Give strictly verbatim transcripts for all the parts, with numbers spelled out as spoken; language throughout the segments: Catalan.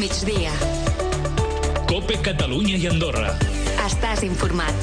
migdia. COPE Catalunya i Andorra. Estàs informat.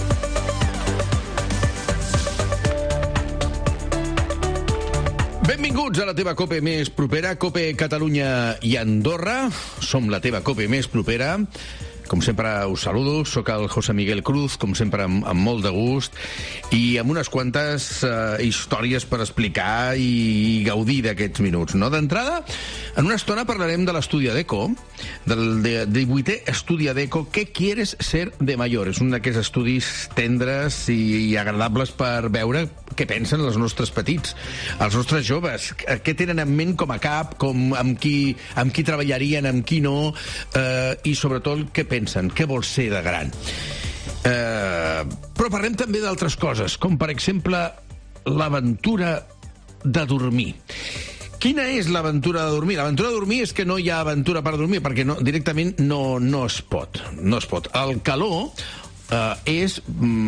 Benvinguts a la teva COPE més propera, COPE Catalunya i Andorra. Som la teva COPE més propera. Com sempre us saludo, sóc el José Miguel Cruz, com sempre amb, amb molt de gust, i amb unes quantes uh, històries per explicar i gaudir d'aquests minuts. No? D'entrada, en una estona parlarem de l'estudi ADECO, del divuitè estudi ADECO, ¿Qué quieres ser de mayor? És un d'aquests estudis tendres i, i agradables per veure què pensen els nostres petits, els nostres joves, què tenen en ment com a cap, com, amb, qui, amb qui treballarien, amb qui no, eh, i sobretot què pensen, què vol ser de gran. Eh, però parlem també d'altres coses, com per exemple l'aventura de dormir. Quina és l'aventura de dormir? L'aventura de dormir és que no hi ha aventura per dormir, perquè no, directament no, no es pot. No es pot. El calor eh, és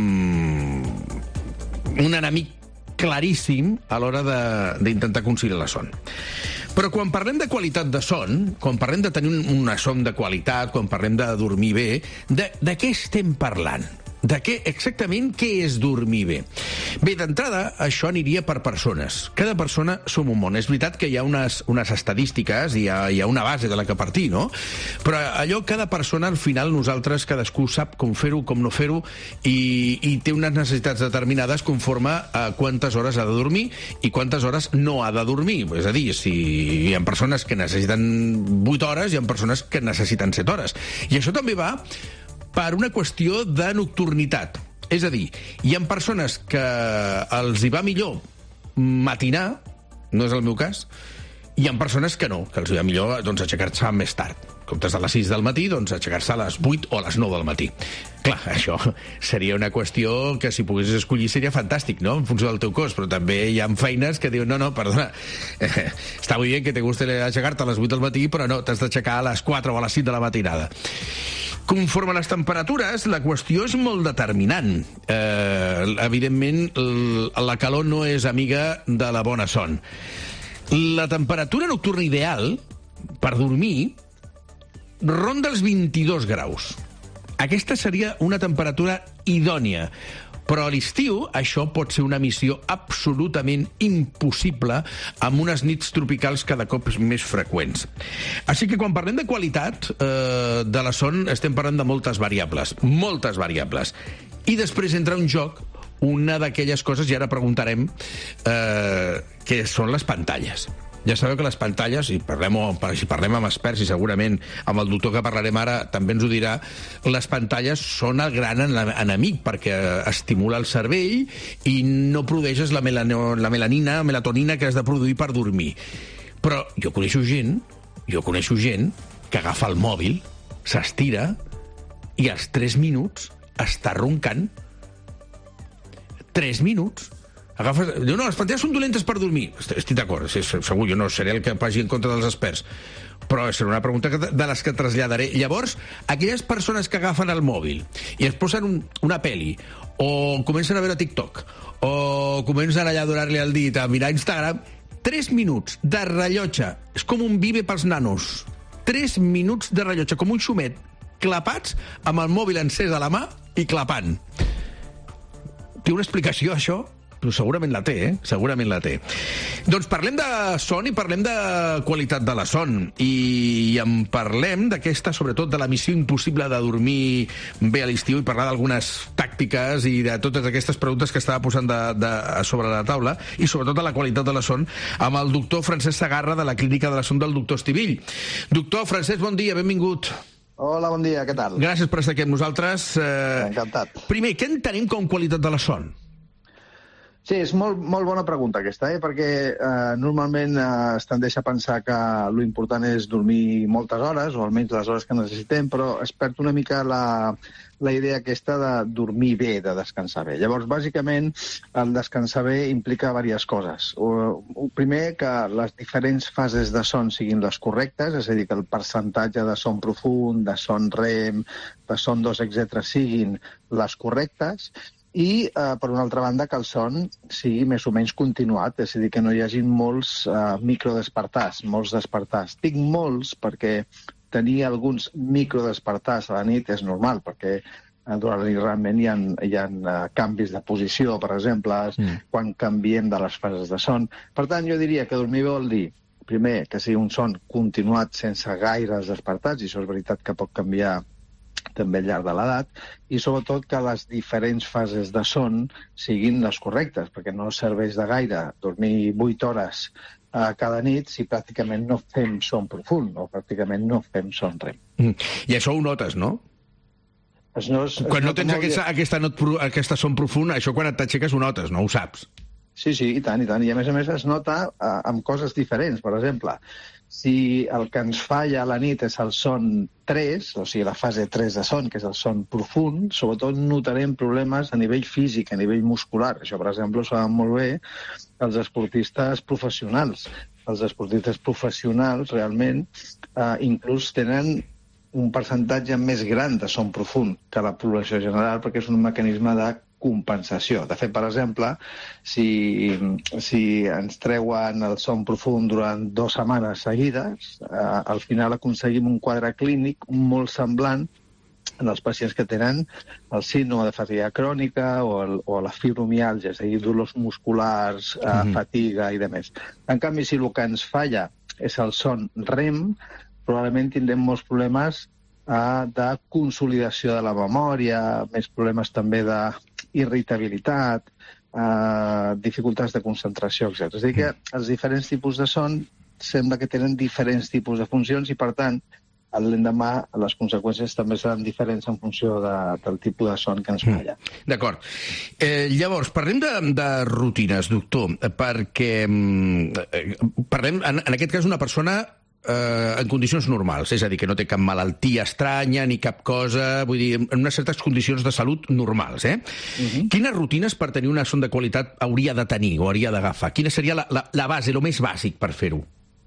mm, un enemic claríssim a l'hora d'intentar conciliar la son. Però quan parlem de qualitat de son, quan parlem de tenir una son de qualitat, quan parlem de dormir bé, de, de què estem parlant? De què, exactament, què és dormir bé? Bé, d'entrada, això aniria per persones. Cada persona som un món. És veritat que hi ha unes, unes estadístiques, hi ha, hi ha una base de la que partir, no? Però allò, cada persona, al final, nosaltres, cadascú sap com fer-ho, com no fer-ho, i, i té unes necessitats determinades conforme a quantes hores ha de dormir i quantes hores no ha de dormir. És a dir, si hi ha persones que necessiten vuit hores, hi ha persones que necessiten set hores. I això també va per una qüestió de nocturnitat. És a dir, hi ha persones que els hi va millor matinar, no és el meu cas, i hi ha persones que no, que els hi va millor doncs, aixecar-se més tard. En comptes de les sis del matí, doncs aixecar-se a les vuit o a les nou del matí. Clar, això seria una qüestió que si poguessis escollir seria fantàstic, no?, en funció del teu cos, però també hi ha feines que diuen, no, no, perdona, eh, està molt bé que te guste aixecar-te a les vuit del matí, però no, t'has d'aixecar a les quatre o a les cinc de la matinada. Conforme a les temperatures, la qüestió és molt determinant. Eh, evidentment, la calor no és amiga de la bona son. La temperatura nocturna ideal per dormir ronda els vint-i-dos graus. Aquesta seria una temperatura idònia. Però a l'estiu això pot ser una missió absolutament impossible amb unes nits tropicals cada cop més freqüents. Així que quan parlem de qualitat eh, de la son estem parlant de moltes variables, moltes variables. I després entra en joc una d'aquelles coses, i ara preguntarem, eh, que són les pantalles. Ja sabeu que les pantalles, i parlem, si parlem amb experts, i segurament amb el doctor que parlarem ara també ens ho dirà, les pantalles són el gran enemic perquè estimula el cervell i no produeixes la, melano, la melanina, la melatonina que has de produir per dormir. Però jo coneixo gent, jo coneixo gent que agafa el mòbil, s'estira i als tres minuts està roncant. Tres minuts. Agafes... Diu, no, les pantalles són dolentes per dormir. Estic d'acord, segur, jo no seré el que vagi en contra dels experts, però serà una pregunta de les que traslladaré. Llavors, aquelles persones que agafen el mòbil i es posen un, una peli, o comencen a veure TikTok, o comencen allà a donar-li el dit, a mirar Instagram, tres minuts de rellotge, és com un Vive pels nanos. Tres minuts de rellotge, com un xumet, clapats, amb el mòbil encès a la mà i clapant. Té una explicació, això? Però segurament la té, eh? Segurament la té. Doncs parlem de son i parlem de qualitat de la son. I en parlem d'aquesta, sobretot, de la missió impossible de dormir bé a l'estiu i parlar d'algunes tàctiques i de totes aquestes preguntes que estava posant de, de, sobre la taula i sobretot de la qualitat de la son amb el doctor Francesc Segarra de la Clínica de la Son del doctor Estivill. Doctor Francesc, bon dia, benvingut. Hola, bon dia, què tal? Gràcies per estar aquí amb nosaltres. Eh, Encantat. Primer, què entenem com qualitat de la son? Sí, és molt, molt bona pregunta aquesta, eh? perquè eh, normalment eh, es tendeix a pensar que l'important és dormir moltes hores, o almenys les hores que necessitem, però es perd una mica la, la idea aquesta de dormir bé, de descansar bé. Llavors, bàsicament, el descansar bé implica diverses coses. O, primer, que les diferents fases de son siguin les correctes, és a dir, que el percentatge de son profund, de son REM, de son dos, etcètera, siguin les correctes, i, eh, per una altra banda, que el son sigui més o menys continuat, és a dir, que no hi hagi molts eh, microdespertars, molts despertars. Dic molts perquè tenir alguns microdespertars a la nit és normal, perquè durant la nit realment hi ha, hi ha uh, canvis de posició, per exemple, mm. quan canviem de les fases de son. Per tant, jo diria que dormir bé vol dir, primer, que sigui un son continuat sense gaires despertats, i això és veritat que pot canviar també al llarg de l'edat, i sobretot que les diferents fases de son siguin les correctes, perquè no serveix de gaire dormir vuit hores a cada nit si pràcticament no fem son profund, o pràcticament no fem son rem. Mm. I això ho notes, no? Es no es, quan es no tens aquesta, aquesta, not, aquesta son profunda, això quan et t'aixeques ho notes, no ho saps? Sí, sí, i tant, i tant. I a més a més es nota uh, amb coses diferents. Per exemple, si el que ens falla a la nit és el son tres, o sigui, la fase tres de son, que és el son profund, sobretot notarem problemes a nivell físic, a nivell muscular. Això, per exemple, ho saben molt bé els esportistes professionals. Els esportistes professionals, realment, uh, inclús tenen un percentatge més gran de son profund que la població general, perquè és un mecanisme de compensació. De fet, per exemple, si, si ens treuen el son profund durant dues setmanes seguides, eh, al final aconseguim un quadre clínic molt semblant en els pacients que tenen el síndrome de fatiga crònica o, el, o la fibromiàlgia, és a dir, dolors musculars, eh, mm-hmm. fatiga i demés. En canvi, si el que ens falla és el son rem, probablement tindrem molts problemes eh, de consolidació de la memòria, més problemes també d'irritabilitat, eh, dificultats de concentració, etcètera. És a dir, que els diferents tipus de son sembla que tenen diferents tipus de funcions i, per tant, l'endemà les conseqüències també seran diferents en funció de, del tipus de son que ens falla. Mm. D'acord. Eh, llavors, parlem de, de rutines, doctor, perquè eh, parlem, en, en aquest cas, una persona Eh, en condicions normals, és a dir, que no té cap malaltia estranya ni cap cosa, vull dir, en unes certes condicions de salut normals, eh? Uh-huh. Quines rutines per tenir una son de qualitat hauria de tenir o hauria d'agafar? Quina seria la, la, la base, el més bàsic per fer-ho?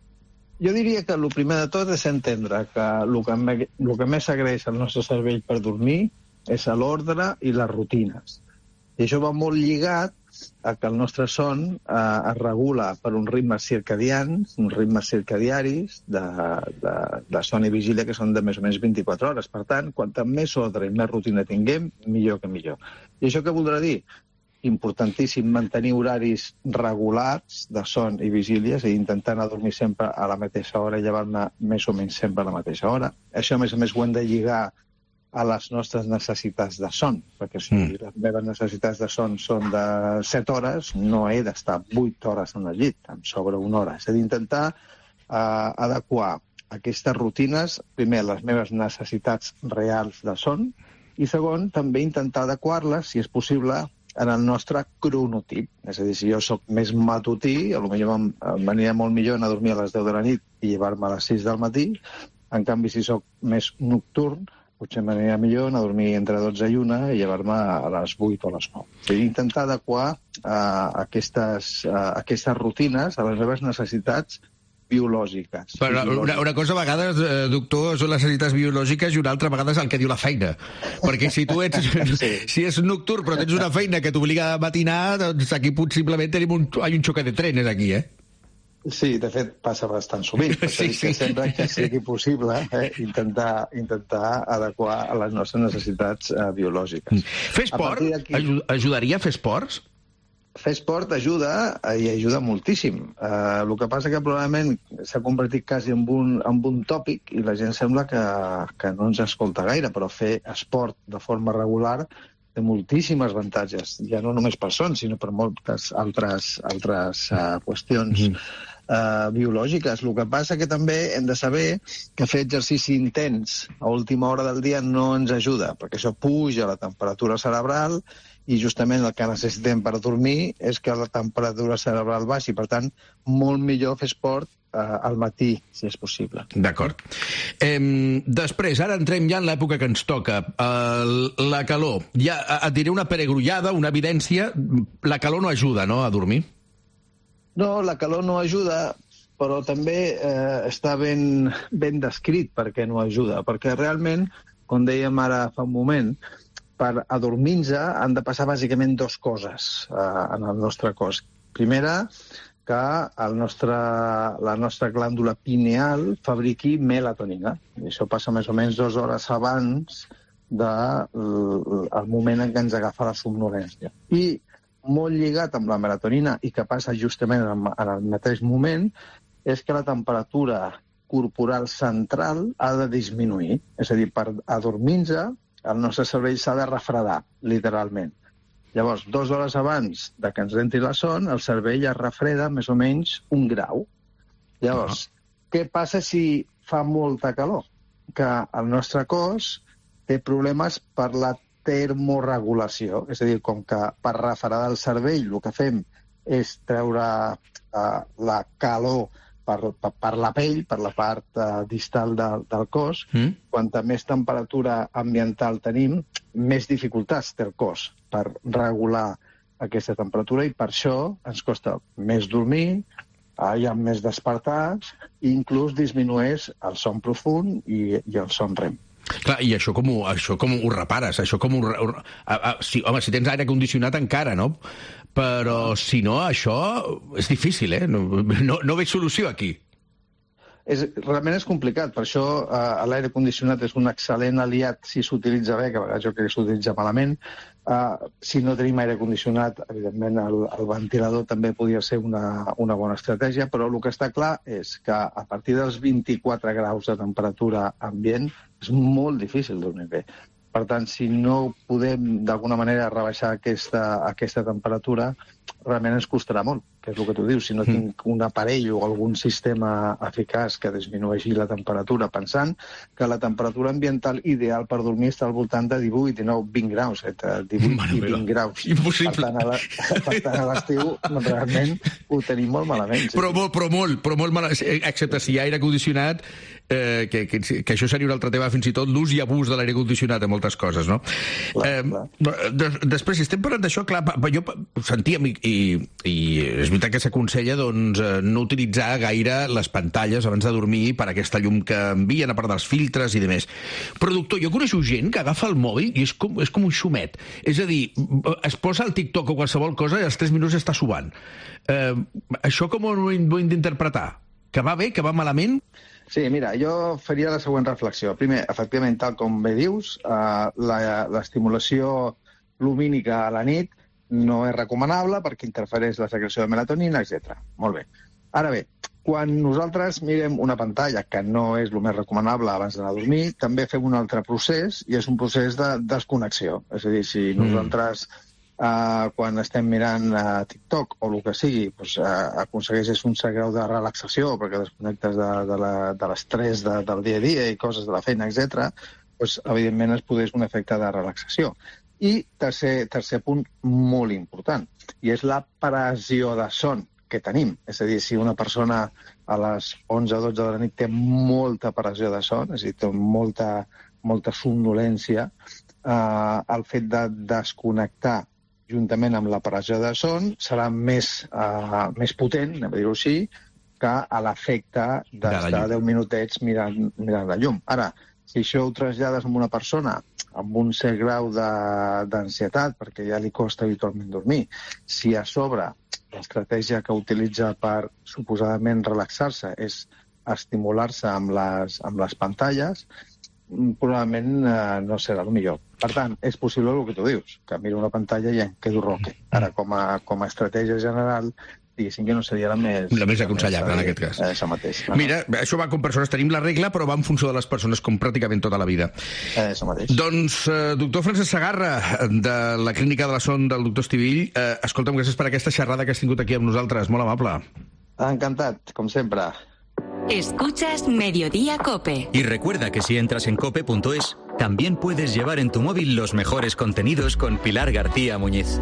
Jo diria que el primer de tot és entendre que el que, me, el que més s'agraeix al nostre cervell per dormir és l'ordre i les rutines. I això va molt lligat a que el nostre son eh, es regula per uns ritmes circadians, uns ritmes circadiaris de, de, de son i vigília que són de més o menys vint-i-quatre hores. Per tant, quanta més ordre i més rutina tinguem, millor que millor. I això què voldrà dir? Importantíssim mantenir horaris regulars de son i vigília, és a dir, intentar anar a dormir sempre a la mateixa hora i llevar-me més o menys sempre a la mateixa hora. Això, a més a més, ho hem de lligar a les nostres necessitats de son, perquè si mm. les meves necessitats de son són de set hores, no he d'estar vuit hores en el llit, em sobra una hora. És a dir, intentar eh, adequar aquestes rutines, primer, les meves necessitats reals de son, i segon, també intentar adequar-les, si és possible, en el nostre cronotip. És a dir, si jo sóc més matutí, potser m'aniria molt millor anar a dormir a les deu de la nit i llevar-me a les sis del matí. En canvi, si sóc més nocturn, potser m'aniria millor anar a dormir entre dotze i una i llevar-me a les vuit o a les nou. O sigui, intentar adequar uh, aquestes, uh, aquestes rutines a les meves necessitats biològiques. Però una, una cosa a vegades, eh, doctor, són les necessitats biològiques i una altra vegada és el que diu la feina. Perquè si tu ets... sí. Si és nocturn però tens una feina que t'obliga a matinar, doncs aquí possiblement tenim un, hay un xoque de trenes aquí, eh? Sí, de fet, passa bastant sovint. Sí, sí. Que sembla que sigui possible eh, intentar, intentar adequar a les nostres necessitats eh, biològiques. Fer esport ajudaria a fer esports? Fer esport ajuda i ajuda moltíssim. Eh, el que passa que probablement s'ha convertit quasi en un, en un tòpic i la gent sembla que, que no ens escolta gaire, però fer esport de forma regular té moltíssims avantatges, ja no només per son, sinó per moltes altres, altres uh, qüestions mm. uh, biològiques. El que passa que també hem de saber que fer exercici intens a última hora del dia no ens ajuda, perquè això puja la temperatura cerebral i justament el que necessitem per dormir és que la temperatura cerebral baixi. Per tant, molt millor fer esport uh, al matí, si és possible. D'acord. Eh, després, ara entrem ja en l'època que ens toca. Uh, la calor. Ja et diré una peregrullada, una evidència. La calor no ajuda, no?, a dormir? No, la calor no ajuda, però també eh, està ben, ben descrit perquè no ajuda. Perquè realment, com dèiem ara fa un moment, per adormir-nos han de passar bàsicament dues coses eh, en el nostre cos. Primera, que el nostre, la nostra glàndula pineal fabriqui melatonina. I això passa més o menys dues hores abans del moment en què ens agafa la somnolència. I molt lligat amb la melatonina, i que passa justament en el mateix moment, és que la temperatura corporal central ha de disminuir. És a dir, per adormir-se, el nostre cervell s'ha de refredar, literalment. Llavors, dues hores abans de que ens entri la son, el cervell es refreda més o menys un grau. Llavors, uh-huh. què passa si fa molta calor? Que el nostre cos té problemes per la termorregulació. És a dir, com que per refredar el cervell el que fem és treure uh, la calor per, per, per la pell, per la part uh, distal de, del cos, mm. quanta més temperatura ambiental tenim, més dificultats té el cos per regular aquesta temperatura, i per això ens costa més dormir, uh, hi ha més despertats, i inclús disminueix el son profund i, i el son rem. Clar, i això com ho, això com ho repares? Això com ho, ho, a, a, si, home, si tens aire condicionat encara, no? Però si no, això és difícil, eh? No, no, no veig solució aquí. És, realment és complicat, per això eh, l'aire condicionat és un excel·lent aliat si s'utilitza bé, que a vegades jo crec que s'utilitza malament. Eh, si no tenim aire condicionat, evidentment el, el ventilador també podria ser una, una bona estratègia, però el que està clar és que a partir dels vint-i-quatre graus de temperatura ambient és molt difícil dormir bé. Per tant, si no podem d'alguna manera rebaixar aquesta, aquesta temperatura, realment ens costarà molt, que és el que tu dius. Si no tinc un aparell o algun sistema eficaç que disminueixi la temperatura, pensant que la temperatura ambiental ideal per dormir està al voltant de divuit, dinou, vint graus, entre divuit bueno, i vint graus. Impossible. Per tant, a la, per tant, a l'estiu realment ho tenim molt malament. Sí. Però molt, però molt, però molt malament, excepte si hi ha aire condicionat, eh, que, que, que això seria un altre tema, fins i tot l'ús i abús de l'aire condicionat en moltes coses, no? Clar, eh, clar. De, després, si estem parlant d'això, clar, jo sentíem, i, i, i és veritat que s'aconsella doncs, no utilitzar gaire les pantalles abans de dormir per aquesta llum que envien, a part dels filtres i demés. Però, doctor, jo coneixo gent que agafa el mòbil i és com, és com un xumet. És a dir, es posa el TikTok o qualsevol cosa i als tres minuts està subant. Eh, això com ho hem d'interpretar? Que va bé, que va malament? Sí, mira, jo faria la següent reflexió. Primer, efectivament, tal com bé dius, eh, l'estimulació lumínica a la nit no és recomanable perquè interfereix la secreció de melatonina, etcètera. Molt bé. Ara bé, quan nosaltres mirem una pantalla, que no és el més recomanable abans d'anar a dormir, també fem un altre procés, i és un procés de desconnexió. És a dir, si nosaltres, eh, quan estem mirant eh, TikTok o el que sigui, doncs, eh, aconsegueixes un cert grau de relaxació perquè desconnectes de, de l'estrès de, de, del dia a dia i coses de la feina, etcètera, doncs, evidentment es produeix un efecte de relaxació. I tercer, tercer punt molt important, i és la pressió de son que tenim. És a dir, si una persona a les onze o dotze de la nit té molta pressió de son, és a dir, té molta, molta somnolència, eh, el fet de desconnectar juntament amb la pressió de son serà més, eh, més potent, anem a dir-ho així, que a l'efecte d'estar deu minutets mirant, mirant la llum. Ara, si això ho trasllades amb una persona amb un cert grau d'ansietat, perquè ja li costa habitualment dormir, si a sobre l'estratègia que utilitza per suposadament relaxar-se és estimular-se amb les, amb les pantalles, probablement eh, no serà el millor. Per tant, és possible el que tu dius, que miro una pantalla i em quedo roque. Ara, com a, com a estratègia general, diguéssim que no seria la més... La més aconsellable, en aquest cas. Eh, això mateix. No? Mira, això va com persones. Tenim la regla, però va en funció de les persones, com pràcticament tota la vida. Eh, això mateix. Doncs, eh, doctor Francesc Segarra, de la Clínica de la Son del doctor Estivill, eh, escolta'm, gràcies per aquesta xerrada que has tingut aquí amb nosaltres. Molt amable. Encantat, com sempre. Escuchas Mediodía Cope. Y recuerda que si entras en cope punto es, también puedes llevar en tu móvil los mejores contenidos con Pilar García Muñiz.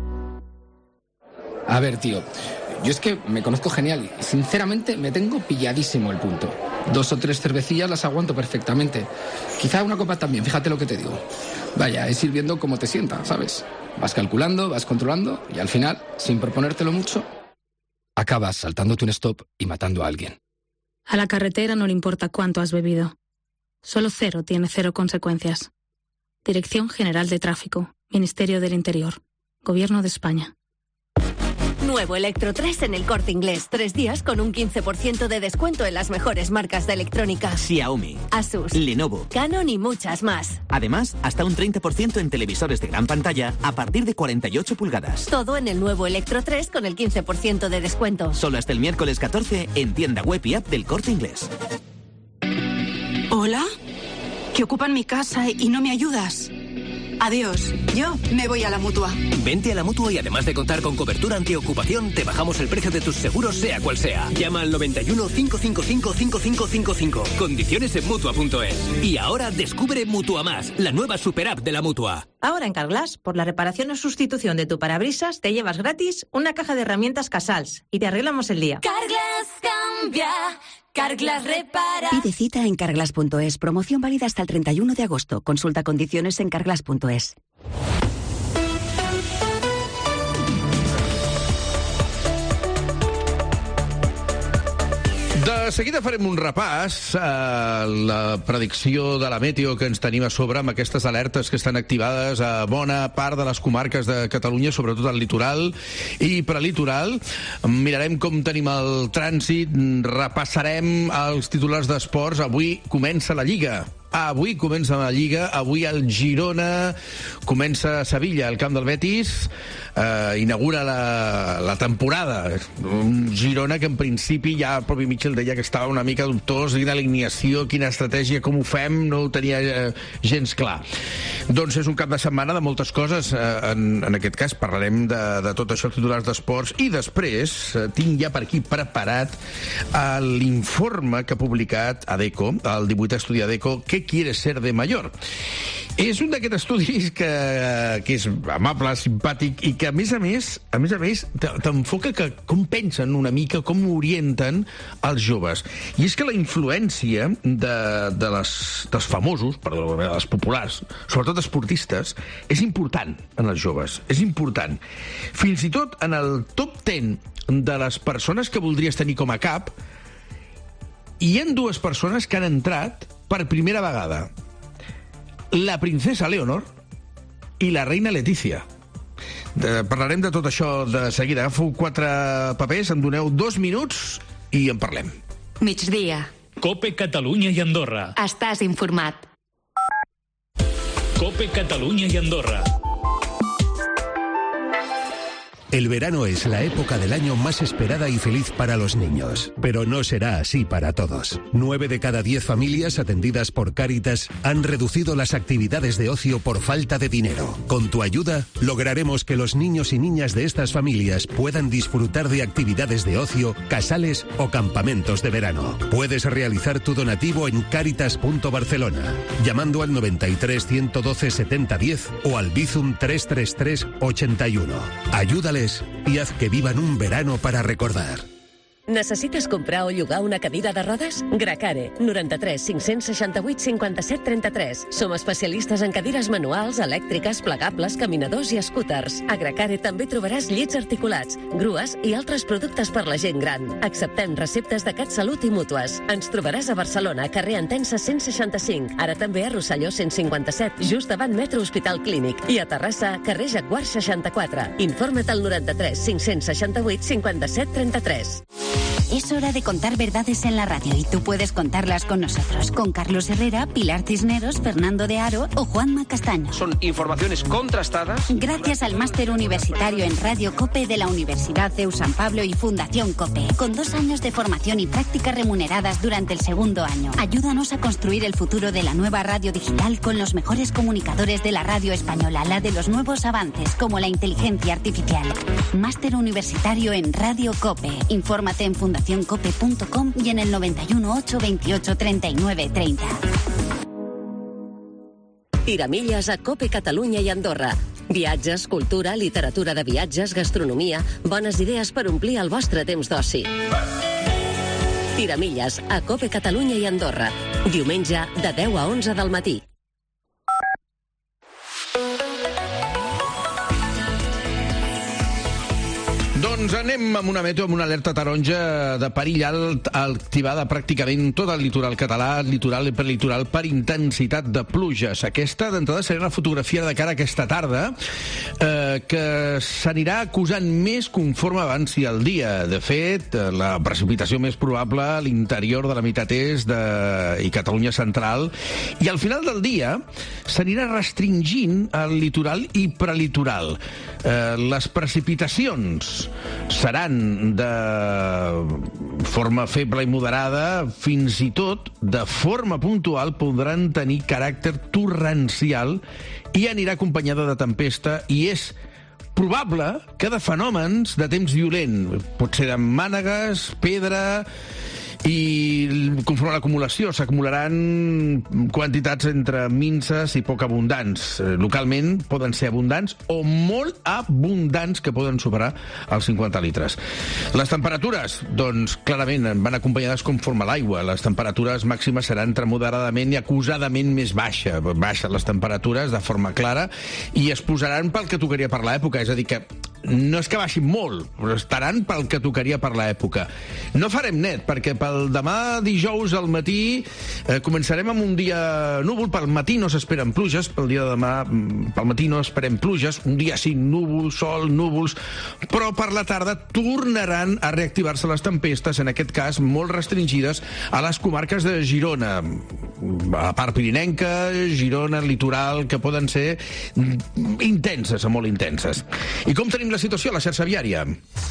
A ver, tío, yo es que me conozco genial y sinceramente me tengo pilladísimo el punto. Dos o tres cervecillas las aguanto perfectamente. Quizá una copa también, fíjate lo que te digo. Vaya, es ir viendo cómo te sienta, ¿sabes? Vas calculando, vas controlando y al final, sin proponértelo mucho, acabas saltándote un stop y matando a alguien. A la carretera no le importa cuánto has bebido. Solo cero tiene cero consecuencias. Dirección General de Tráfico, Ministerio del Interior, Gobierno de España. Nuevo Electro tres en El Corte Inglés. Tres días con un quince por ciento de descuento en las mejores marcas de electrónica. Xiaomi, Asus, Lenovo, Canon y muchas más. Además, hasta un treinta por ciento en televisores de gran pantalla a partir de cuarenta y ocho pulgadas. Todo en el nuevo Electro tres con el quince por ciento de descuento. Solo hasta el miércoles catorce en tienda web y app del Corte Inglés. ¿Hola? Que ocupan mi casa y no me ayudas. Adiós, yo me voy a la Mutua. Vente a la Mutua y además de contar con cobertura antiocupación, te bajamos el precio de tus seguros sea cual sea. Llama al noventa y uno, cinco cinco cinco, cinco cinco cinco cinco. Condiciones en Mutua punto es. Y ahora descubre Mutua Más, la nueva super app de la Mutua. Ahora en Carglass, por la reparación o sustitución de tu parabrisas, te llevas gratis una caja de herramientas Casals y te arreglamos el día. Carglass cambia, Carglass repara. Pide cita en Carglass punto es. Promoción válida hasta el treinta y uno de agosto. Consulta condiciones en Carglass punto es. De seguida farem un repàs a la predicció de la meteo que ens tenim a sobre amb aquestes alertes que estan activades a bona part de les comarques de Catalunya, sobretot al litoral i prelitoral. Mirarem com tenim el trànsit, repassarem els titulars d'esports. Avui comença la Lliga. Avui comença la Lliga, avui el Girona comença a Sevilla, al camp del Betis, eh, inaugura la, la temporada. Un Girona que en principi ja el propi Michel deia que estava una mica dubtós, quina alineació, quina estratègia, com ho fem, no ho tenia eh, gens clar. Doncs és un cap de setmana de moltes coses, eh, en, en aquest cas parlarem de, de tot això, titulars d'esports, i després eh, tinc ja per aquí preparat eh, l'informe que ha publicat ADECO, el divuitè estudi ADECO, que quiere ser de mayor. És un d'aquests estudis que, que és amable, simpàtic i que, a més a més, a més a més, t'enfoca que com pensen una mica, com orienten els joves. I és que la influència de, de les, dels famosos, perdó, de les populars, sobretot esportistes, és important en els joves. És important. Fins i tot en el top deu de les persones que voldries tenir com a cap, hi ha dues persones que han entrat per primera vegada. La princesa Leonor i la reina Letícia. De, parlarem de tot això de seguida. Agafo quatre papers, em doneu dos minuts i en parlem. Migdia. Cope Catalunya i Andorra. Estàs informat. Cope Catalunya i Andorra. El verano es la época del año más esperada y feliz para los niños, pero no será así para todos. Nueve de cada diez familias atendidas por Cáritas han reducido las actividades de ocio por falta de dinero. Con tu ayuda, lograremos que los niños y niñas de estas familias puedan disfrutar de actividades de ocio, casales o campamentos de verano. Puedes realizar tu donativo en Cáritas punto Barcelona, llamando al noventa y tres, ciento doce, setenta, diez o al Bizum tres tres tres, ochenta y uno. Ayúdale y haz que vivan un verano para recordar. Necessites comprar o llogar una cadira de rodes? Gracare, noranta-tres, cinc-cents seixanta-vuit, cinquanta-set, trenta-tres. Som especialistes en cadires manuals, elèctriques, plegables, caminadors i scooters. A Gracare també trobaràs llits articulats, grues i altres productes per la gent gran. Acceptem receptes de CatSalut i mútues. Ens trobaràs a Barcelona, carrer Entença cent seixanta-cinc. Ara també a Rosselló cent cinquanta-set, just davant Metro Hospital Clínic. I a Terrassa, carrer Jaguar seixanta-quatre. Informa't al noranta-tres, cinc-cents seixanta-vuit, cinquanta-set, trenta-tres. Es hora de contar verdades en la radio y tú puedes contarlas con nosotros, con Carlos Herrera, Pilar Cisneros, Fernando de Aro o Juanma Castaño. Son informaciones contrastadas. Gracias al máster universitario en Radio COPE de la Universidad C E U San Pablo y Fundación COPE, con dos años de formación y prácticas remuneradas durante el segundo año. Ayúdanos a construir el futuro de la nueva radio digital con los mejores comunicadores de la radio española, la de los nuevos avances como la inteligencia artificial. Máster universitario en Radio COPE. Infórmate en fundación cope punto com y en el noventa y uno, ocho, veintiocho, treinta y nueve, treinta. Tiramilles a Cope Catalunya i Andorra. Viatges, cultura, literatura de viatges, gastronomia, bones idees per omplir el vostre temps d'oci. Tiramilles a Cope Catalunya i Andorra. Diumenge de deu a onze del matí. Doncs Doncs anem amb una meteo, amb una alerta taronja de perill alt, activada pràcticament tot el litoral català, litoral i prelitoral, per intensitat de pluges. Aquesta, d'entrada, serà la fotografia de cara a aquesta tarda, eh, que s'anirà acusant més conforme avanci el dia. De fet, la precipitació més probable a l'interior de la meitat est de... i Catalunya central, i al final del dia s'anirà restringint el litoral i prelitoral. Eh, les precipitacions seran de forma feble i moderada, fins i tot de forma puntual podran tenir caràcter torrencial i anirà acompanyada de tempesta, i és probable que de fenòmens de temps violent, potser de mànegues, pedra, i conforme a l'acumulació s'acumularan quantitats entre minses i poc abundants. Localment poden ser abundants o molt abundants, que poden superar els cinquanta litres. Les temperatures, doncs, clarament van acompanyades conforme a l'aigua. Les temperatures màximes seran entre moderadament i acusadament més baixa. Baixen les temperatures de forma clara i es posaran pel que tocaria per l'època, és a dir, que no és que baixin molt, però estaran pel que tocaria per l'època. No farem net, perquè pel demà dijous al matí eh, començarem amb un dia núvol. Pel matí no s'esperen pluges, pel dia de demà pel matí no esperem pluges, un dia sí, núvol, sol, núvols, però per la tarda tornaran a reactivar-se les tempestes, en aquest cas molt restringides a les comarques de Girona, a la part pirinenca, Girona, litoral, que poden ser intenses, molt intenses. I com tenim la situació a la xarxa viària?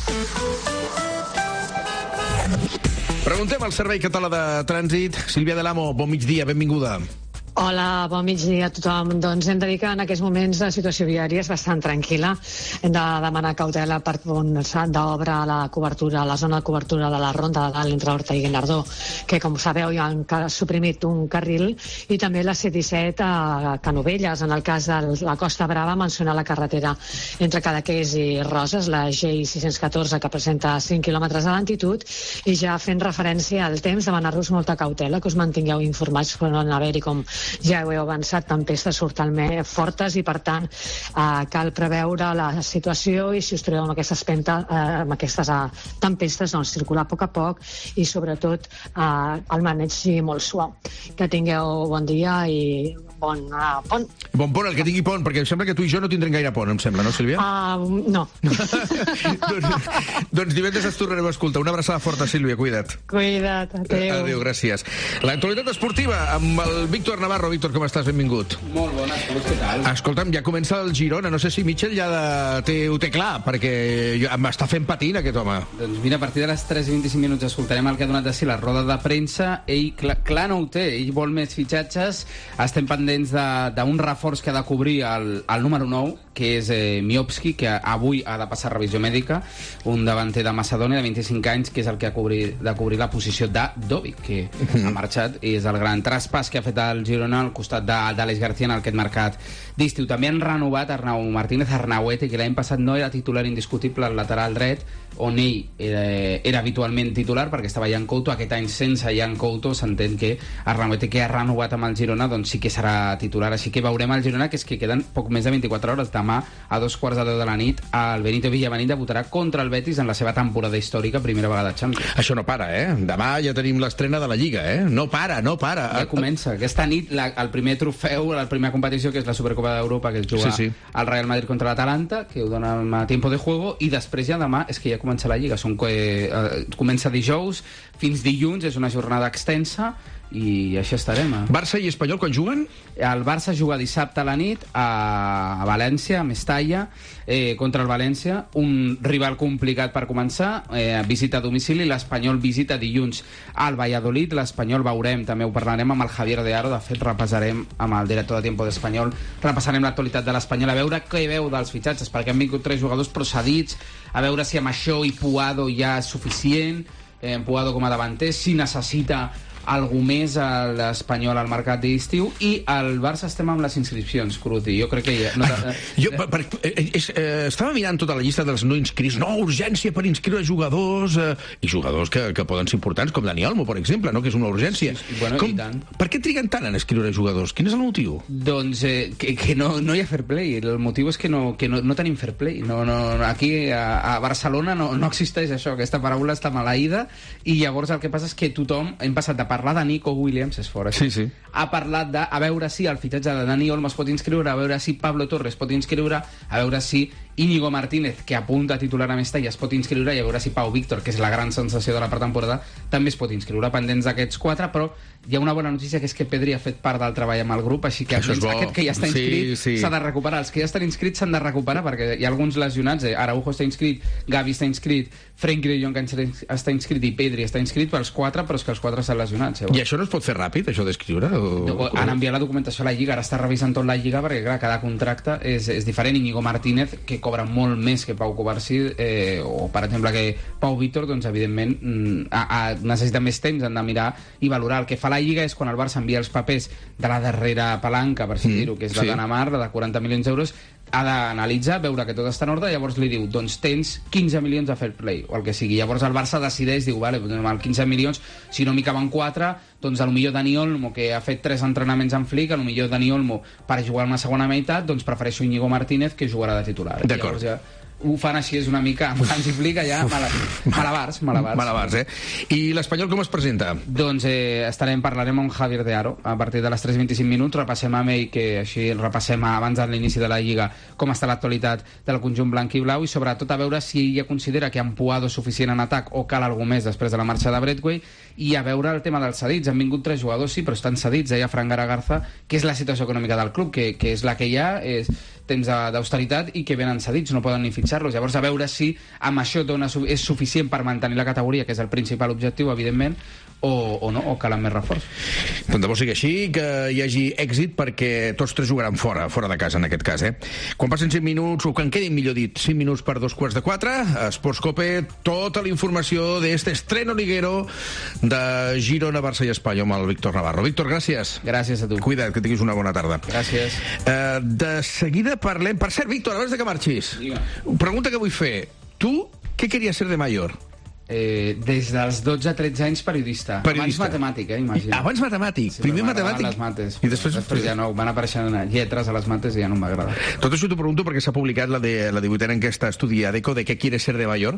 Preguntem al Servei Català de Trànsit. Sílvia de l'Amo, bon migdia, benvinguda. Hola, bon migdia a tothom. Doncs hem de dir que en aquests moments la situació viària és bastant tranquil·la. Hem de demanar cautela per on s'ha d'obra la cobertura, la zona de cobertura de la Ronda de Dalt entre Horta i Guinardó, que com sabeu ja han suprimit un carril, i també la C disset a Canovelles. En el cas de la Costa Brava menciona la carretera entre Cadaqués i Roses, la G I sis cents catorze, que presenta cinc quilòmetres de lentitud, i ja fent referència al temps, demanar-vos molta cautela, que us mantingueu informats, per no haver-hi, com ja ho heu avançat, tempestes surten fortes, i per tant eh, cal preveure la situació, i si us trobeu amb aquestes, penta, eh, amb aquestes eh, tempestes, doncs circular a poc a poc, i sobretot eh, el maneig sigui molt suau. Que tingueu bon dia i bon eh, pont. Bon pont, el que tingui pont, perquè em sembla que tu i jo no tindrem gaire pont, em sembla, no, Sílvia? Uh, no. doncs, doncs divendres ens tornarem a escoltar. Una abraçada forta, Sílvia, cuida't. Cuida't, adéu. Adéu, gràcies. L'actualitat esportiva amb el Víctor Navarro. Víctor, com estàs? Benvingut. Molt bona, què tal? Escolta'm, ja comença el Girona. No sé si Mitchell ja de... té, ho té clar, perquè m'està fent patint aquest home. Doncs mira, a partir de les tres i vint-i-cinc minuts escoltarem el que ha donat de si la roda de premsa. Ell, clar, clar no ho té, ell vol més fitxatges. Estem pendents d'un reforç que ha de cobrir el, el número nou, que és eh, Miopski, que avui ha de passar revisió mèdica, un davanter de Macedònia de vint-i-cinc anys, que és el que ha cobrir, de cobrir la posició de Dovic, que ha marxat, i és el gran traspàs que ha fet el Girona al costat d'Àlex García en aquest mercat d'estiu. També han renovat Arnau Martínez Arnauete, que l'any passat no era titular indiscutible al lateral dret, on ell era, era habitualment titular perquè estava Jan Couto. Aquest any sense Jan Couto s'entén que Arnauete, que ha renovat amb el Girona, doncs sí que serà titular. Així que veurem el Girona, que és que queden poc més de vint-i-quatre hores. Demà a dos quarts de deu de la nit el Benito Villamarín debutarà contra el Betis en la seva temporada històrica, primera vegada a Champions. Això no para, eh? Demà ja tenim l'estrena de la Lliga, eh? No para, no para. Ja comença. Aquesta nit la, el primer trofeu, la primera competició, que és la Supercopa d'Europa, que es juga sí, sí. al Real Madrid contra l'Atalanta, que ho dona a tiempo de juego, i després ja demà és que ja comença la Lliga. Són, eh, comença dijous fins dilluns, és una jornada extensa, i així estarem. Eh? Barça i Espanyol quan juguen? El Barça juga dissabte a la nit a València, a Mestalla, eh, contra el València, un rival complicat per començar, eh, visita a domicili. L'Espanyol visita dilluns al Valladolid. L'Espanyol veurem, també ho parlarem amb el Javier de Aro, de fet repassarem amb el director de Tiempo d'Espanyol, repassarem l'actualitat de l'Espanyol, a veure què veu dels fitxatges, perquè han vingut tres jugadors procedits, a veure si amb això i Puado ja és suficient, eh, Puado com a davanter, si necessita algú més a l'Espanyol al mercat d'estiu, i al Barça estem amb les inscripcions, Cruti. Jo crec que ja... No, ah, jo, per, per, és, eh, estava mirant tota la llista dels no inscrits. No, urgència per inscriure jugadors, eh, i jugadors que, que poden ser importants, com Dani Olmo, per exemple, no? Que és una urgència. Sí, sí, bueno, com, per què triguen tant en escriure jugadors? Quin és el motiu? Doncs eh, que, que no, no hi ha fair play. El motiu és que no, que no, no tenim fair play. No, no, aquí a, a Barcelona no, no existeix això. Aquesta paraula està maleïda, i llavors el que passa és que tothom hem passat de parlar de Nico Williams, és fora, sí, sí. ha parlat de a veure si el fitatge de Dani Olmo es pot inscriure, a veure si Pablo Torres pot inscriure, a veure si Íñigo Martínez, que apunta a titular a Mestalla, es pot inscriure, i a veure si Pau Víctor, que és la gran sensació de la pretemporada, també es pot inscriure. Pendents d'aquests quatre, però hi ha una bona notícia, que és que Pedri ha fet part del treball amb el grup, així que aquest, aquest que ja està inscrit s'ha sí, sí. de recuperar. Els que ja estan inscrits s'han de recuperar, perquè hi ha alguns lesionats. Eh? Araujo està inscrit, Gavi està inscrit, Frenkie de Jong està inscrit i Pedri està inscrit pels quatre, però és que els quatre s'han lesionat. Llavors. I això no es pot fer ràpid, això d'escriure? O... No, han enviat la documentació a la Lliga, ara està revisant tot la Lliga, perquè clar, cada contracte és, és diferent. Íñigo Martínez, que cobra molt més que Pau Covarsí, eh, o per exemple que Pau Víctor, doncs evidentment a, a, necessita més temps, han de mirar i valorar. El que fa la Lliga és quan el Barça envia els papers de la darrera palanca, per així mm, dir-ho, que és la sí. de Namar, la de quaranta milions d'euros, ha d'analitzar, veure que tot està en ordre, llavors li diu, doncs tens quinze milions a fair play, o el que sigui. Llavors el Barça decideix, diu, vale, doncs quinze milions, si no m'hi caben quatre, doncs potser Dani Olmo, que ha fet tres entrenaments en Flick, potser Dani Olmo, per jugar una segona meitat, doncs prefereixo Íñigo Martínez, que jugarà de titular. D'acord. Ja ho fan així, és una mica amb Hans i Flick, allà, malabars, malabars. Malabars, eh? I l'Espanyol com es presenta? Doncs eh, estarem, parlarem amb Javier de Aro a partir de les tres i vint-i-cinc minuts, repassem amb ell, que així repassem abans de l'inici de la Lliga com està l'actualitat del conjunt blanc i blau, i sobretot a veure si ella considera que han Puado suficient en atac o cal algú més després de la marxa de Braithwaite, i a veure el tema dels cedits. Han vingut tres jugadors, sí, però estan cedits. Deia Fran Garagarza que és la situació econòmica del club, que, que és la que hi ha, és temps d'austeritat, i que venen cedits, no poden ni fitxar-los. Llavors, a veure si amb això dona, és suficient per mantenir la categoria, que és el principal objectiu, evidentment, o, o no, o calen més reforç. Tant de bo sigui així, que hi hagi èxit, perquè tots tres jugaran fora, fora de casa, en aquest cas, eh? Quan passen cinc minuts, o quan quedin, millor dit, cinc minuts per dos quarts de quatre, a Esports Cope, tota la informació d'este estreno liguero de Girona, Barça i Espanya, amb el Víctor Navarro. Víctor, gràcies. Gràcies a tu. Cuida't, que tinguis una bona tarda. Gràcies. Uh, de seguida parlem... Per cert, Víctor, abans de que marxis, Diga. Pregunta que vull fer. Tu, què queries ser de major? Eh, des dels dotze a tretze anys periodista. periodista. Abans matemàtic, eh, imagina. Abans matemàtic, sí, primer matemàtic. Les mates, I després... després ja no, van apareixent lletres a les mates i ja no m'agrada. Tot això t'ho pregunto perquè s'ha publicat la, de, la divuitena enquesta Estudi Adeco de què quieres ser de mayor,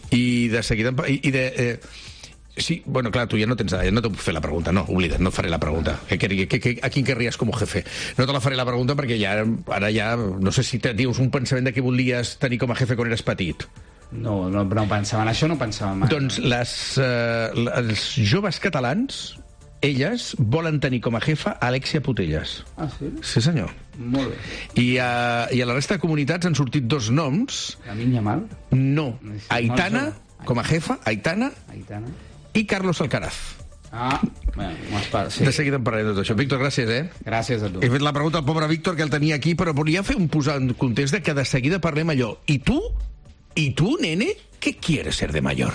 i de seguida... I, i de... Eh, sí, bueno, clar, tu ja no tens ja no t'ho puc fer la pregunta, no, oblida't, no et faré la pregunta. Que, que, que, a quin querries com a jefe? No te la faré la pregunta perquè ja, ara ja, no sé si te dius un pensament de què volies tenir com a jefe quan eres petit. No, no, no pensava en això, no pensava mai. Doncs les, eh, els joves catalans, elles volen tenir com a jefa Alexia Putellas. Ah, sí? Sí, senyor. Molt bé. I a, i a la resta de comunitats han sortit dos noms. La Minya Mal? No. Aitana, com a jefa, Aitana, Aitana. I Carlos Alcaraz. Ah, bueno, sí. De seguida en parlarem de tot això. Víctor, gràcies, eh? Gràcies a tu. He fet la pregunta al pobre Víctor, que el tenia aquí, però volia fer un posar en context de que de seguida parlem allò. I tu? I tu, nene? Què quieres ser de mayor?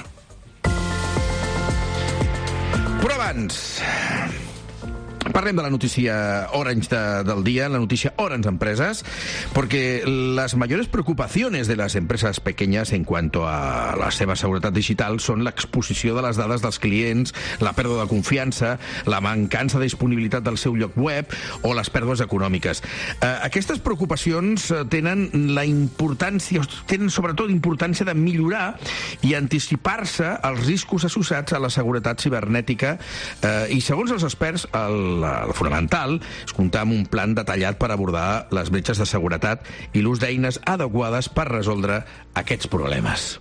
Però abans... Parlem de la noticia Orange de, del día, la noticia Orange Empresas, porque las mayores preocupaciones de las empresas pequeñas en cuanto a la seva seguretat digital són l'exposició de les dades dels clients, la pèrdua de confiança, la mancança de disponibilitat del seu lloc web o les pèrdues econòmiques. Eh, aquestes preocupacions tenen la importància, tenen sobretot importància de millorar i anticipar-se als riscos associats a la seguretat cibernètica eh, i segons els experts el el fonamental és comptar amb un plan detallat per abordar les bretxes de seguretat i l'ús d'eines adequades per resoldre aquests problemes.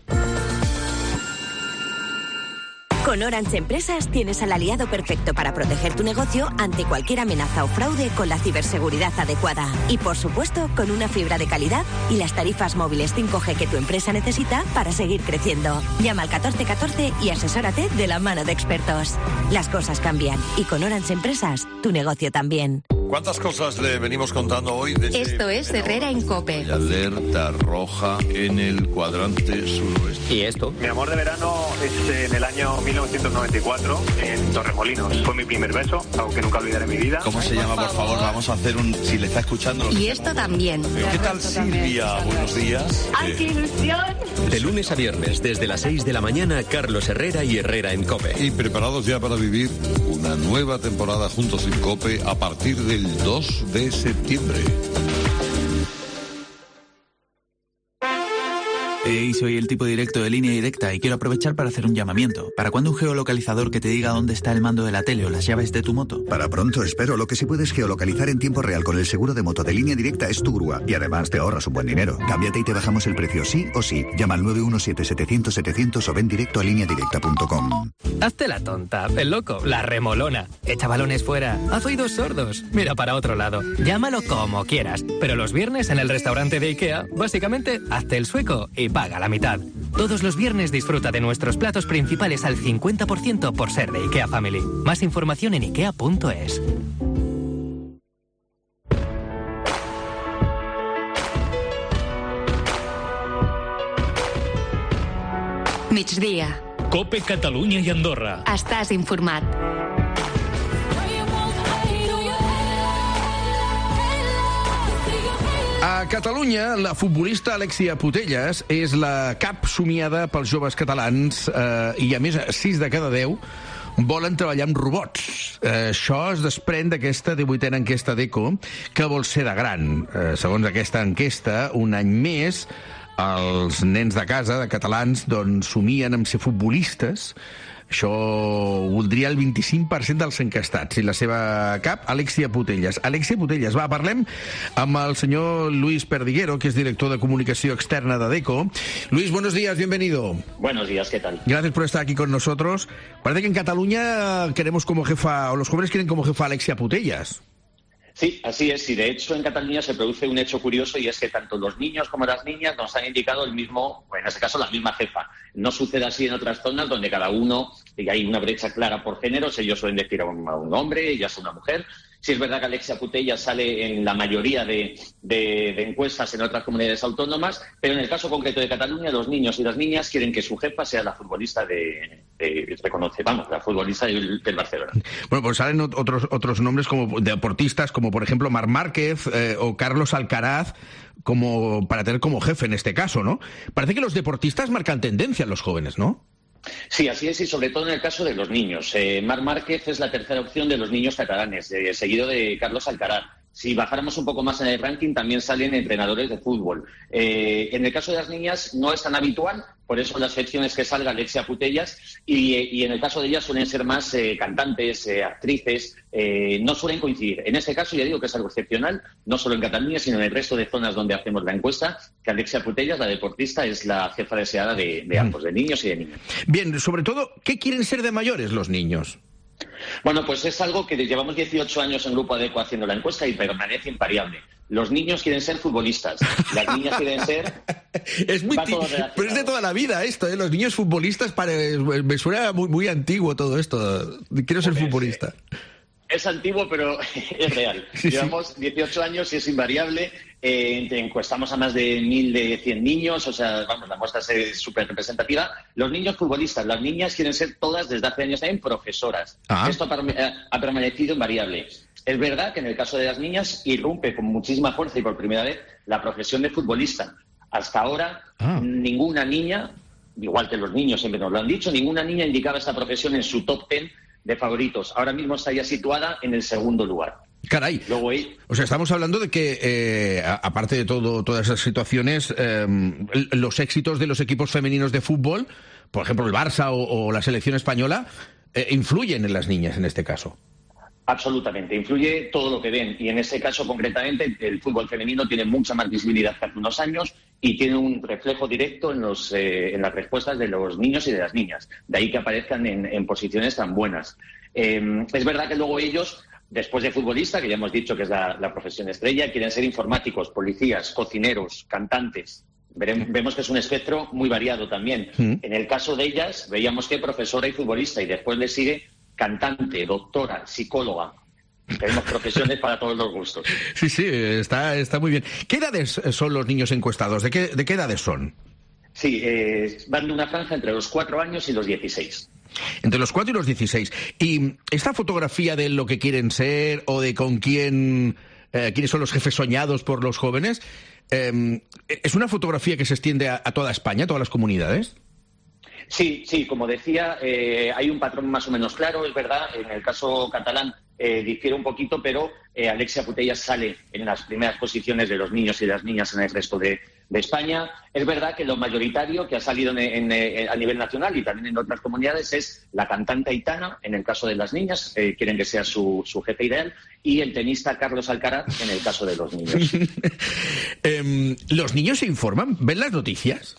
Con Orange Empresas tienes al aliado perfecto para proteger tu negocio ante cualquier amenaza o fraude con la ciberseguridad adecuada. Y por supuesto, con una fibra de calidad y las tarifas móviles cinco G que tu empresa necesita para seguir creciendo. Llama al catorce catorce y asesórate de la mano de expertos. Las cosas cambian y con Orange Empresas, tu negocio también. ¿Cuántas cosas le venimos contando hoy? De Esto es Herrera en COPE. Alerta roja en el cuadrante suroeste. ¿Y esto? Mi amor de verano es en el año mil novecientos noventa y cuatro en Torremolinos. Fue mi primer beso, algo que nunca olvidaré en mi vida. ¿Cómo se llama, por favor? Vamos a hacer un... Si le está escuchando... Lo y esto también. ¿Qué tal, Silvia? Buenos días. ¡Ay, qué ilusión! De lunes a viernes, desde las seis de la mañana, Carlos Herrera y Herrera en COPE. Y preparados ya para vivir una nueva temporada juntos en COPE a partir del dos de septiembre. Hey, soy el tipo directo de Línea Directa y quiero aprovechar para hacer un llamamiento. ¿Para cuándo un geolocalizador que te diga dónde está el mando de la tele o las llaves de tu moto? Para pronto, espero. Lo que sí puedes geolocalizar en tiempo real con el seguro de moto de Línea Directa es tu grúa. Y además te ahorras un buen dinero. Cámbiate y te bajamos el precio sí o sí. Llama al nueve uno siete, setecientos, setecientos o ven directo a línea directa punto com. Hazte la tonta, el loco, la remolona. Echa balones fuera, haz oídos sordos, mira para otro lado. Llámalo como quieras, pero los viernes en el restaurante de IKEA, básicamente, hazte el sueco y paga la mitad. Todos los viernes disfruta de nuestros platos principales al cincuenta por ciento por ser de IKEA Family. Más información en ikea punto es. Migdia. COPE Catalunya i Andorra. Estàs informat. A Catalunya, la futbolista Alexia Putellas és la cap somiada pels joves catalans eh, i, a més, sis de cada deu volen treballar amb robots. Eh, això es desprèn d'aquesta divuitena enquesta d'Eco, que vol ser de gran. Eh, segons aquesta enquesta, un any més, els nens de casa, de catalans, doncs somien amb ser futbolistes. Això ho voldria el vint-i-cinc per cent dels encastats. I la seva cap, Alexia Putellas. Alexia Putellas, va, parlem amb el senyor Luis Perdiguero, que es director de comunicación externa de ADECO. Luis, buenos días, bienvenido. Buenos días, ¿qué tal? Gracias por estar aquí con nosotros. Parece que en Cataluña queremos como jefa, o los jóvenes quieren como jefa a Alexia Putellas. Sí, así es. Y de hecho en Cataluña se produce un hecho curioso y es que tanto los niños como las niñas nos han indicado el mismo, en este caso la misma jefa. No sucede así en otras zonas donde cada uno, y hay una brecha clara por géneros, ellos suelen decir a un, a un hombre, ella es una mujer. Sí es verdad que Alexia Putellas sale en la mayoría de, de, de encuestas en otras comunidades autónomas, pero en el caso concreto de Cataluña, los niños y las niñas quieren que su jefa sea la futbolista de, de reconoce, vamos, la futbolista del, del Barcelona. Bueno, pues salen otros otros nombres como deportistas, como por ejemplo Marc Márquez eh, o Carlos Alcaraz, como para tener como jefe en este caso, ¿no? Parece que los deportistas marcan tendencia en los jóvenes, ¿no? Sí, así es, y sobre todo en el caso de los niños. Eh, Marc Márquez es la tercera opción de los niños catalanes, eh, seguido de Carlos Alcaraz. Si bajáramos un poco más en el ranking, también salen entrenadores de fútbol. Eh, en el caso de las niñas no es tan habitual, por eso la excepción es que salga Alexia Putellas, y, y en el caso de ellas suelen ser más eh, cantantes, eh, actrices, eh, no suelen coincidir. En este caso ya digo que es algo excepcional, no solo en Cataluña, sino en el resto de zonas donde hacemos la encuesta, que Alexia Putellas, la deportista, es la jefa deseada de, de ambos, de niños y de niñas. Bien, sobre todo, ¿qué quieren ser de mayores los niños? Bueno, pues es algo que llevamos dieciocho años en Grupo ADECO haciendo la encuesta y permanece invariable. Los niños quieren ser futbolistas, las niñas quieren ser... Es muy t- pero es de toda la vida esto, ¿eh? Los niños futbolistas, pare... me suena muy, muy antiguo todo esto. Quiero ser futbolista. Es antiguo, pero es real. Sí, Llevamos sí. dieciocho años y es invariable. Eh, encuestamos a más de mil de cien niños, o sea, vamos, la muestra es súper representativa. Los niños futbolistas, las niñas quieren ser todas desde hace años también profesoras. Ah. Esto ha, ha permanecido invariable. Es verdad que en el caso de las niñas irrumpe con muchísima fuerza y por primera vez la profesión de futbolista. Hasta ahora ah. ninguna niña, igual que los niños siempre nos lo han dicho, ninguna niña indicaba esta profesión en su top ten de favoritos. Ahora mismo está ya situada en el segundo lugar. Caray. Luego, ¿eh? O sea, estamos hablando de que, eh, aparte de todo, todas esas situaciones, eh, los éxitos de los equipos femeninos de fútbol, por ejemplo el Barça o, o la selección española, eh, influyen en las niñas en este caso. Absolutamente, influye todo lo que ven y en ese caso concretamente el fútbol femenino tiene mucha más visibilidad que hace unos años y tiene un reflejo directo en, los, eh, en las respuestas de los niños y de las niñas, de ahí que aparezcan en, en posiciones tan buenas. Eh, es verdad que luego ellos, después de futbolista, que ya hemos dicho que es la, la profesión estrella, quieren ser informáticos, policías, cocineros, cantantes. Veremos, vemos que es un espectro muy variado también. Mm. En el caso de ellas veíamos que profesora y futbolista y después le sigue cantante, doctora, psicóloga. tenemos profesiones para todos los gustos. Sí, sí, está, está muy bien. ¿Qué edades son los niños encuestados? ¿De qué, de qué edades son? Sí, eh, van de una franja entre los cuatro años y los dieciséis. Entre los cuatro y los dieciséis. ¿Y esta fotografía de lo que quieren ser o de con quién, eh, quiénes son los jefes soñados por los jóvenes, eh, es una fotografía que se extiende a, a toda España, a todas las comunidades? Sí, sí, como decía, eh, hay un patrón más o menos claro, es verdad, en el caso catalán eh, difiere un poquito, pero eh, Alexia Putellas sale en las primeras posiciones de los niños y las niñas en el resto de, de España. Es verdad que lo mayoritario que ha salido en, en, en, a nivel nacional y también en otras comunidades es la cantante Aitana, en el caso de las niñas, eh, quieren que sea su, su jefe ideal, y el tenista Carlos Alcaraz en el caso de los niños. eh, ¿Los niños se informan? ¿Ven las noticias?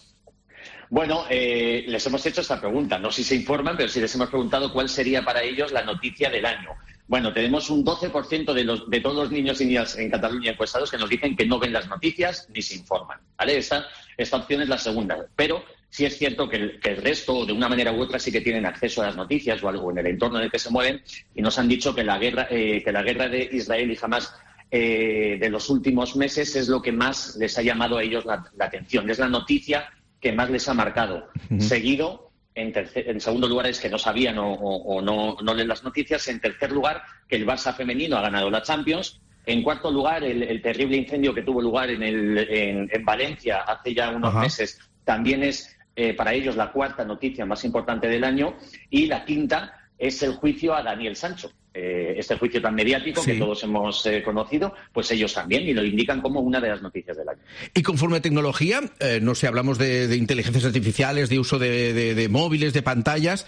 Bueno, eh, les hemos hecho esta pregunta. No sé si se informan, pero sí les hemos preguntado cuál sería para ellos la noticia del año. Bueno, tenemos un doce por ciento de, los, de todos los niños y niñas en Cataluña encuestados que nos dicen que no ven las noticias ni se informan, ¿vale? Esta, esta opción es la segunda. Pero sí es cierto que el, que el resto, de una manera u otra, sí que tienen acceso a las noticias o algo en el entorno en el que se mueven y nos han dicho que la guerra, eh, que la guerra de Israel y Hamás eh, de los últimos meses es lo que más les ha llamado a ellos la, la atención. Es la noticia que más les ha marcado. Uh-huh. Seguido, en, tercer, en segundo lugar, es que no sabían o, o, o no, no leen las noticias. En tercer lugar, que el Barça femenino ha ganado la Champions. En cuarto lugar, el, el terrible incendio que tuvo lugar en, el, en, en Valencia hace ya unos uh-huh. meses también es eh, para ellos la cuarta noticia más importante del año. Y la quinta es el juicio a Daniel Sancho. Eh, este juicio tan mediático sí. que todos hemos eh, conocido, pues ellos también, y lo indican como una de las noticias del año. Y conforme a tecnología, eh, no sé, hablamos de, de inteligencias artificiales, de uso de, de, de móviles, de pantallas,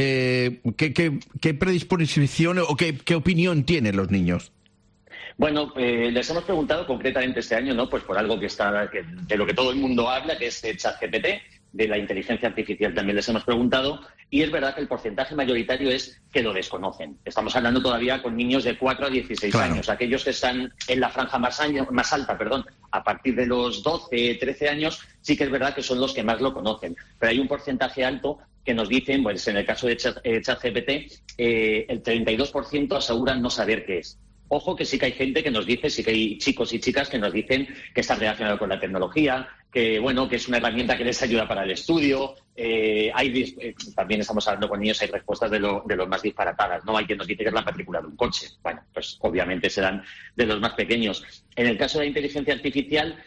eh, ¿qué, qué, qué predisposición o qué, qué opinión tienen los niños? Bueno, eh, les hemos preguntado concretamente este año, ¿no? Pues por algo que está, que, de lo que todo el mundo habla, que es ChatGPT, de la inteligencia artificial también les hemos preguntado, y es verdad que el porcentaje mayoritario es que lo desconocen. Estamos hablando todavía con niños de cuatro a dieciséis claro. años. Aquellos que están en la franja más, año, más alta, perdón, a partir de los doce, trece años, sí que es verdad que son los que más lo conocen. Pero hay un porcentaje alto que nos dicen, pues en el caso de ChatGPT, eh, el treinta y dos por ciento aseguran no saber qué es. Ojo que sí que hay gente que nos dice, sí que hay chicos y chicas que nos dicen que está relacionado con la tecnología, que bueno, que es una herramienta que les ayuda para el estudio. Eh, hay eh, también estamos hablando con niños, hay respuestas de lo, de los más disparatadas, ¿no? Hay quien nos dice que es la matrícula de un coche. Bueno, pues obviamente serán de los más pequeños. En el caso de la inteligencia artificial,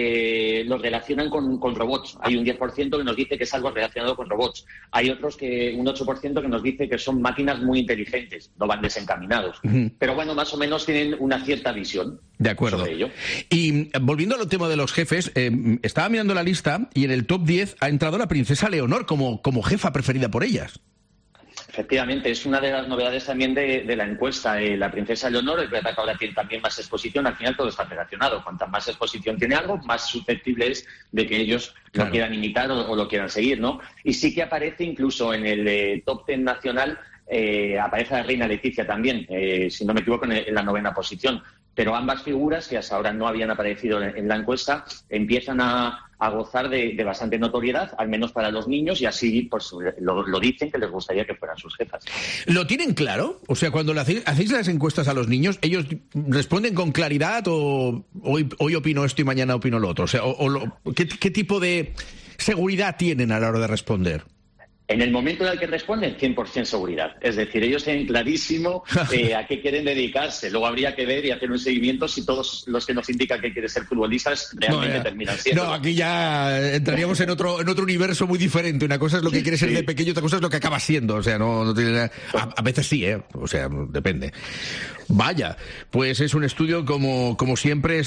eh, los relacionan con, con robots. Hay un diez por ciento que nos dice que es algo relacionado con robots. Hay otros que, un ocho por ciento que nos dice que son máquinas muy inteligentes, no van desencaminados. Uh-huh. Pero bueno, más o menos tienen una cierta visión. De acuerdo. Sobre ello. Y volviendo al tema de los jefes, eh, estaba mirando la lista y en el top diez ha entrado la princesa Leonor como, como jefa preferida por ellas. Efectivamente, es una de las novedades también de, de la encuesta. Eh, la princesa Leonor, es verdad que ahora tiene también más exposición, al final todo está relacionado. Cuanta más exposición tiene algo, más susceptible es de que ellos claro. lo quieran imitar o, o lo quieran seguir, ¿no? Y sí que aparece incluso en el eh, top diez nacional, eh, aparece la reina Leticia también, eh, si no me equivoco, en, en la novena posición. Pero ambas figuras, que hasta ahora no habían aparecido en, en la encuesta, empiezan a, a gozar de, de bastante notoriedad, al menos para los niños, y así pues lo, lo dicen que les gustaría que fueran sus jefas. ¿Lo tienen claro? O sea, cuando le hacéis, hacéis las encuestas a los niños, ¿ellos responden con claridad o hoy, hoy opino esto y mañana opino lo otro? O sea, o, o lo, ¿qué, ¿qué tipo de seguridad tienen a la hora de responder? En el momento en el que responden, cien por ciento seguridad. Es decir, ellos tienen clarísimo eh, a qué quieren dedicarse. Luego habría que ver y hacer un seguimiento si todos los que nos indican que quieren ser futbolistas realmente no, terminan siendo. No, aquí ya entraríamos en otro en otro universo muy diferente. Una cosa es lo que quiere ser sí. de pequeño, otra cosa es lo que acaba siendo. O sea, no, no tiene nada... a, a veces sí, ¿eh? O sea, depende. Vaya, pues es un estudio como, como siempre,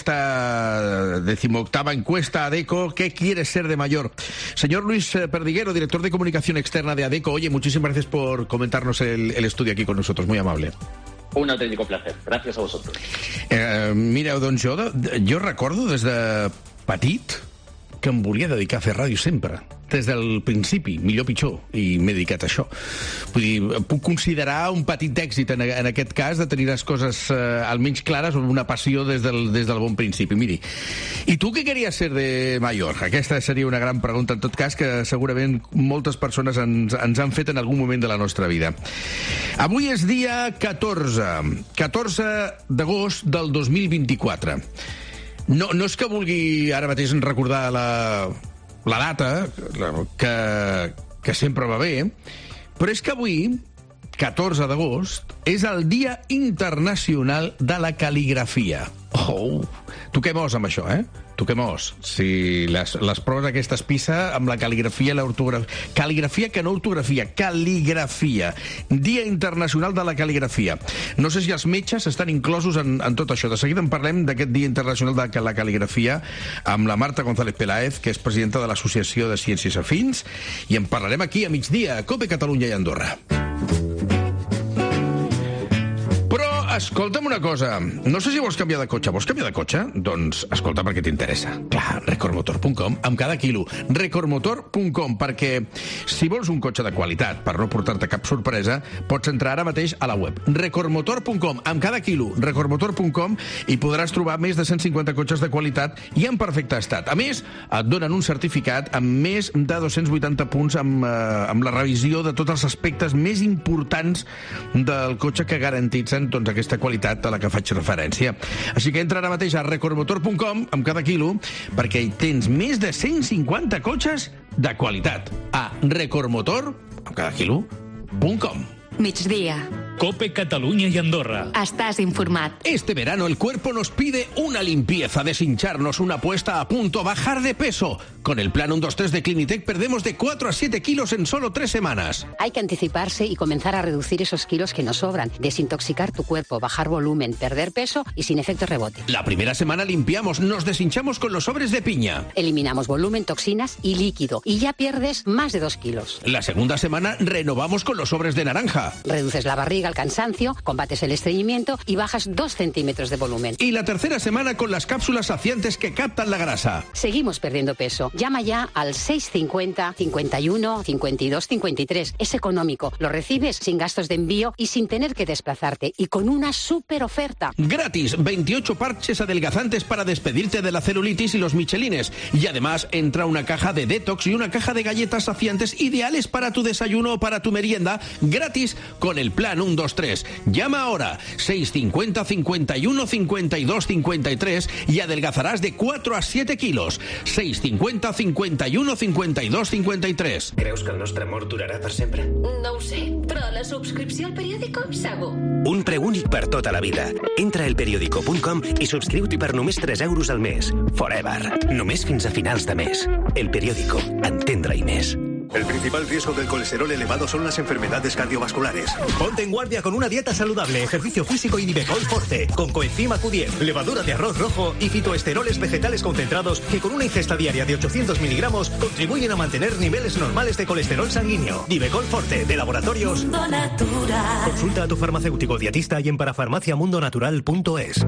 esta decimoctava encuesta ADECO, ¿qué quiere ser de mayor? Señor Luis Perdiguero, director de comunicación externa de ADECO, oye, muchísimas gracias por comentarnos el, el estudio aquí con nosotros, muy amable. Un auténtico placer, gràcies a vosaltres. Eh, mireu, doncs jo, jo recordo des de petit que em volia dedicar a fer ràdio sempre, des del principi, millor pitjor, i m'he dedicat a això. Vull dir, puc considerar un petit èxit en, en aquest cas de tenir les coses eh, almenys clares o una passió des del, des del bon principi. Miri, i tu què queries ser de mayor? Aquesta seria una gran pregunta, en tot cas, que segurament moltes persones ens, ens han fet en algun moment de la nostra vida. Avui és dia catorze, catorze d'agost del dos mil vint-i-quatre. No, no és que vulgui ara mateix recordar la, la data, que, que sempre va bé, però és que avui, catorze d'agost, és el Dia Internacional de la Cal·ligrafia. Oh, toquem-os amb això, eh? Toquem-os. Si les, les proves aquestes PISA amb la cal·ligrafia i l'ortografia... Cal·ligrafia que no ortografia, cal·ligrafia. Dia Internacional de la Cal·ligrafia. No sé si els metges estan inclosos en, en tot això. De seguida en parlem d'aquest Dia Internacional de la Cal·ligrafia amb la Marta González Peláez, que és presidenta de l'Associació de Ciències Afins, i en parlarem aquí a migdia, a COPE Catalunya i Andorra. Escolta'm una cosa, no sé si vols canviar de cotxe. Vols canviar de cotxe? Doncs escolta perquè t'interessa. Clar, recordmotor punt com, amb cada quilo. recordmotor punt com, perquè si vols un cotxe de qualitat, per no portar-te cap sorpresa, pots entrar ara mateix a la web. recordmotor punt com, amb cada quilo. recordmotor punt com, i podràs trobar més de cent cinquanta cotxes de qualitat i en perfecte estat. A més, et donen un certificat amb més de dos-cents vuitanta punts amb, eh, amb la revisió de tots els aspectes més importants del cotxe que garantitzen doncs, aquesta qualitat a la que faig referència. Així que entra ara mateix a recordmotor punt com amb cada quilo, perquè hi tens més de cent cinquanta cotxes de qualitat. A recordmotor, amb cada quilo, punt com. Migdia. COPE Catalunya y Andorra. Estás informat. Este verano el cuerpo nos pide una limpieza, deshincharnos, una puesta a punto, bajar de peso. Con el plan uno dos tres de Clinitec perdemos de cuatro a siete kilos en solo tres semanas. Hay que anticiparse y comenzar a reducir esos kilos que nos sobran, desintoxicar tu cuerpo, bajar volumen, perder peso y sin efecto rebote. La primera semana limpiamos, nos deshinchamos con los sobres de piña. Eliminamos volumen, toxinas y líquido y ya pierdes más de dos kilos. La segunda semana renovamos con los sobres de naranja. Reduces la barriga, el cansancio, combates el estreñimiento y bajas dos centímetros de volumen. Y la tercera semana con las cápsulas saciantes que captan la grasa. Seguimos perdiendo peso. Llama ya al seis cincuenta, cincuenta y uno, cincuenta y dos, cincuenta y tres. Es económico. Lo recibes sin gastos de envío y sin tener que desplazarte. Y con una súper oferta. Gratis, veintiocho parches adelgazantes para despedirte de la celulitis y los michelines. Y además entra una caja de detox y una caja de galletas saciantes ideales para tu desayuno o para tu merienda. Gratis con el plan uno dos tres. Llama ahora seis cincuenta, cincuenta y uno, cincuenta y dos, cincuenta y tres y adelgazarás de cuatro a siete kilos. seis cincuenta, cincuenta y uno, cincuenta y dos, cincuenta y tres. Creus que el nostre amor durarà per sempre? No ho sé, però la subscripció al periòdico segur. Un preu únic per tota la vida. Entra al periódico punt com i subscriu-t'hi per només tres euros al mes. Forever. Només fins a finals de mes. El periódico. Entendre-hi més. El principal riesgo del colesterol elevado son las enfermedades cardiovasculares. Ponte en guardia con una dieta saludable, ejercicio físico y Nivecol Forte, con coenzima Q diez, levadura de arroz rojo y fitoesteroles vegetales concentrados que con una ingesta diaria de ochocientos miligramos contribuyen a mantener niveles normales de colesterol sanguíneo. Nivecol Forte, de Laboratorios Mundo Natural. Consulta a tu farmacéutico dietista y en parafarmacia mundo natural punto es.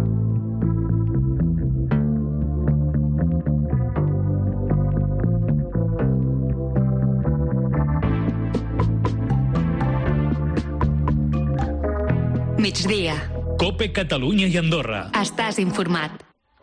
Migdia. COPE Catalunya i Andorra. Estàs informat.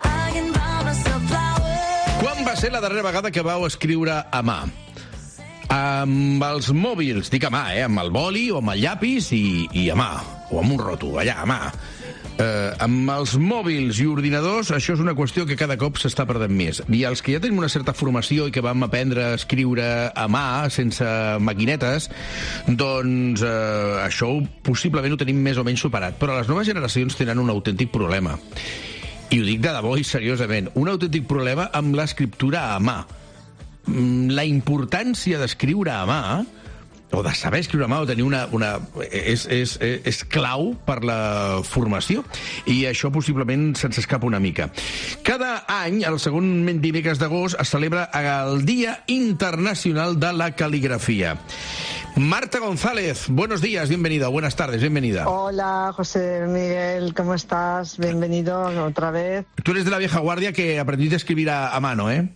Quan va ser la darrera vegada que vau escriure a mà? Amb els mòbils, dic a mà, eh? Amb el boli o amb el llapis i, i a mà. O amb un roto, allà, a mà. Eh, amb els mòbils i ordinadors, això és una qüestió que cada cop s'està perdent més. I els que ja tenim una certa formació i que vam aprendre a escriure a mà, sense maquinetes, doncs eh, això possiblement ho tenim més o menys superat. Però les noves generacions tenen un autèntic problema. I ho dic de debò i seriosament. Un autèntic problema amb l'escriptura a mà. La importància d'escriure a mà, o de saber escriure a mà o tenir una... una és, és, és clau per la formació. I això possiblement se'ns escapa una mica. Cada any, el segon dimecres d'agost, es celebra el Dia Internacional de la Cal·ligrafia. Marta González, buenos días, bienvenida, buenas tardes, bienvenida. Hola, José Miguel, ¿cómo estás? Bienvenido otra vez. Tú eres de la vieja guardia que aprendiste a escribir a, a mano, ¿eh?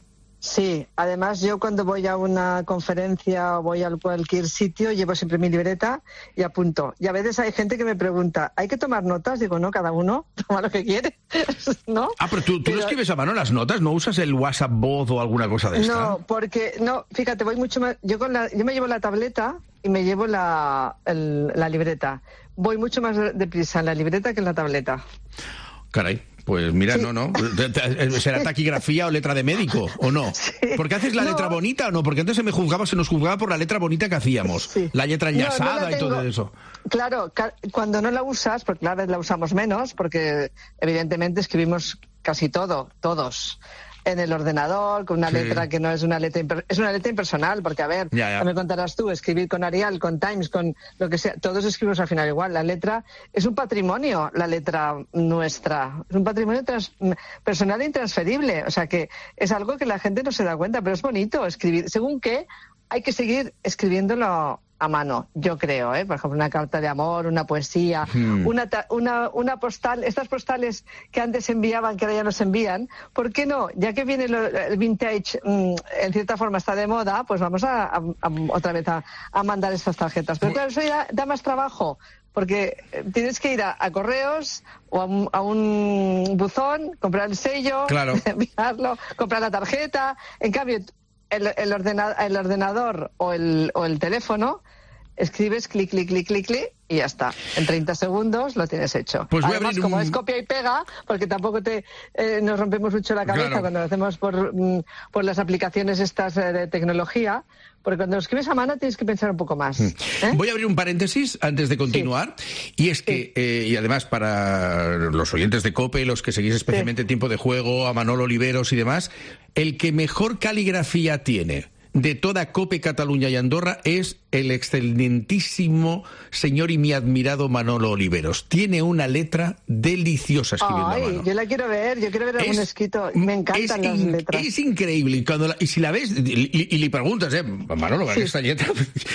Sí, además yo cuando voy a una conferencia o voy a cualquier sitio llevo siempre mi libreta y apunto. Y a veces hay gente que me pregunta, ¿hay que tomar notas? Digo, no, cada uno toma lo que quiere, ¿no? Ah, pero tú, tú pero... lo escribes a mano las notas, ¿no usas el WhatsApp Bot o alguna cosa de esta? No, porque, no, fíjate, voy mucho más... Yo, con la, yo me llevo la tableta y me llevo la, el, la libreta. Voy mucho más deprisa en la libreta que en la tableta. Caray. Pues mira, sí. no, no. ¿Será taquigrafía o letra de médico o no? Sí. ¿Porque haces la no. letra bonita o no? Porque antes se me juzgaba, se nos juzgaba por la letra bonita que hacíamos. Sí. La letra enlazada no, no y todo eso. Claro, cuando no la usas, porque claro, la usamos menos, porque evidentemente escribimos casi todo, todos. En el ordenador, con una sí. letra que no es una letra imper... es una letra impersonal, porque a ver, ya, ya. ya me contarás tú, escribir con Arial, con Times, con lo que sea, todos escribimos al final igual. La letra es un patrimonio, la letra nuestra, es un patrimonio trans... personal e intransferible, o sea que es algo que la gente no se da cuenta, pero es bonito escribir. Según qué, hay que seguir escribiéndolo a mano, yo creo, ¿eh? Por ejemplo, una carta de amor, una poesía, hmm. una, una, una postal, estas postales que antes enviaban, que ahora ya no se envían, ¿por qué no? Ya que viene lo, el vintage, mmm, en cierta forma está de moda, pues vamos a, a, a otra vez a, a mandar estas tarjetas. Pero claro, eso ya da más trabajo, porque tienes que ir a, a correos o a un, a un buzón, comprar el sello, claro. enviarlo, comprar la tarjeta. En cambio, el, el, ordenador, el ordenador o el, o el teléfono, escribes clic, clic, clic, clic, clic y ya está. En treinta segundos lo tienes hecho. Pues Además, como un... es copia y pega, porque tampoco te eh, nos rompemos mucho la cabeza claro. cuando lo hacemos por, por las aplicaciones estas de tecnología, porque cuando lo escribes a mano tienes que pensar un poco más. ¿eh? Voy a abrir un paréntesis antes de continuar, sí. y es que, sí. eh, y además para los oyentes de COPE, los que seguís especialmente sí. Tiempo de Juego, a Manolo Oliveros y demás, el que mejor caligrafía tiene de toda COPE, Cataluña y Andorra es el excelentísimo señor y mi admirado Manolo Oliveros. Tiene una letra deliciosa escribiendo Ay, a mano. Yo la quiero ver, yo quiero ver algún escrito. Me encantan las in, letras. Es increíble. Y, cuando la, y si la ves, y, y, y le preguntas, eh, Manolo, ¿vale sí. esta letra?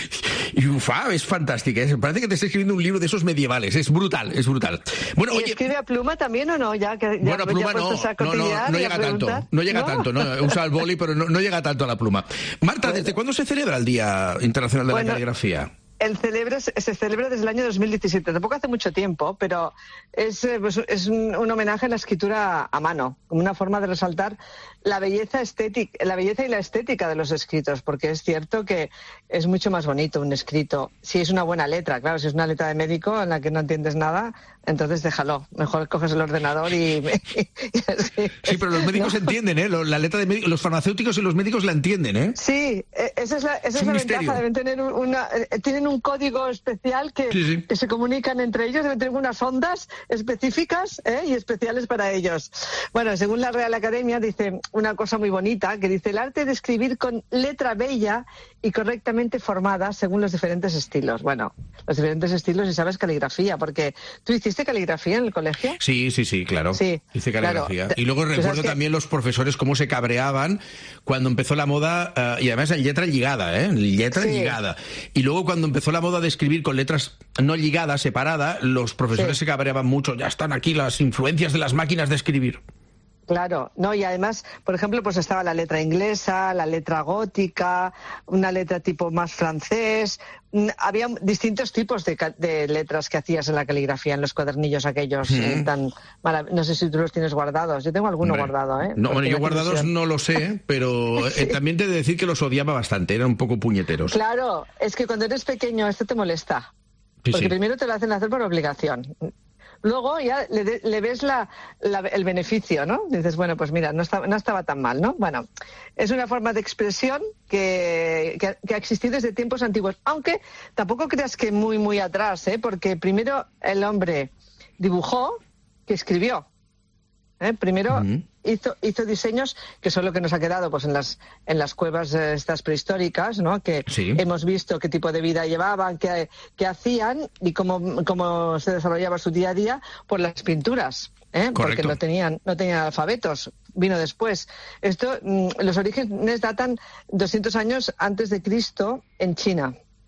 Y ufa, es fantástica. Es, parece que te está escribiendo un libro de esos medievales. Es brutal, es brutal. Bueno, ¿Y oye, escribe a pluma también o no? Ya, que, ya, bueno, a pluma no, no, no, no llega tanto. No llega ¿No? tanto, no, usa el boli, pero no, no llega tanto a la pluma. Marta, ¿desde cuándo se celebra el Día Internacional de bueno, la Caligrafía? El celebra, se celebra desde el año dos mil diecisiete, tampoco hace mucho tiempo, pero es, pues, es un, un homenaje a la escritura a mano, como una forma de resaltar la belleza estética, la belleza y la estética de los escritos, porque es cierto que es mucho más bonito un escrito. Si es una buena letra, claro, si es una letra de médico en la que no entiendes nada, entonces déjalo. Mejor coges el ordenador y... y, y así. Sí, pero los médicos ¿no? entienden, ¿eh? La letra de médico, los farmacéuticos y los médicos la entienden, ¿eh? Sí, esa es la, esa es es la ventaja, deben tener una... Tienen un código especial que, sí, sí. que se comunican entre ellos, deben tener unas ondas específicas ¿eh? y especiales para ellos. Bueno, según la Real Academia dice una cosa muy bonita, que dice el arte de escribir con letra bella y correctamente formada según los diferentes estilos. Bueno, los diferentes estilos y sabes caligrafía, porque tú hiciste caligrafía en el colegio. Sí, sí, sí, claro. Sí, hice caligrafía. Claro. Y luego recuerdo también que... los profesores cómo se cabreaban cuando empezó la moda, uh, y además en letra ligada, ¿eh? Letra sí. ligada. Y luego cuando empezó la moda de escribir con letras no ligadas, separadas, los profesores sí. se cabreaban mucho. Ya están aquí las influencias de las máquinas de escribir. Claro, no, y además, por ejemplo, pues estaba la letra inglesa, la letra gótica, una letra tipo más francés. Había distintos tipos de, de letras que hacías en la caligrafía, en los cuadernillos aquellos mm. eh, tan marav- No sé si tú los tienes guardados. Yo tengo alguno Hombre. guardado, ¿eh? No, bueno, yo guardados no lo sé, pero sí. eh, también te he de decir que los odiaba bastante, eran un poco puñeteros. Claro, es que cuando eres pequeño esto te molesta. Sí, porque sí. primero te lo hacen hacer por obligación. Luego ya le, de, le ves la, la, el beneficio, ¿no? Dices, bueno, pues mira, no, está, no estaba tan mal, ¿no? Bueno, es una forma de expresión que, que, que ha existido desde tiempos antiguos. Aunque tampoco creas que muy, muy atrás, ¿eh? Porque primero el hombre dibujó que escribió. ¿eh? Primero uh-huh. hizo, hizo diseños, que son lo que nos ha quedado pues en las, en las cuevas eh, estas prehistóricas, ¿no? Que sí. hemos visto qué tipo de vida llevaban, qué, qué hacían y cómo, cómo se desarrollaba su día a día por las pinturas. ¿eh? Porque no tenían, no tenían alfabetos, vino después. Esto, mmm, los orígenes datan doscientos años antes de Cristo en China.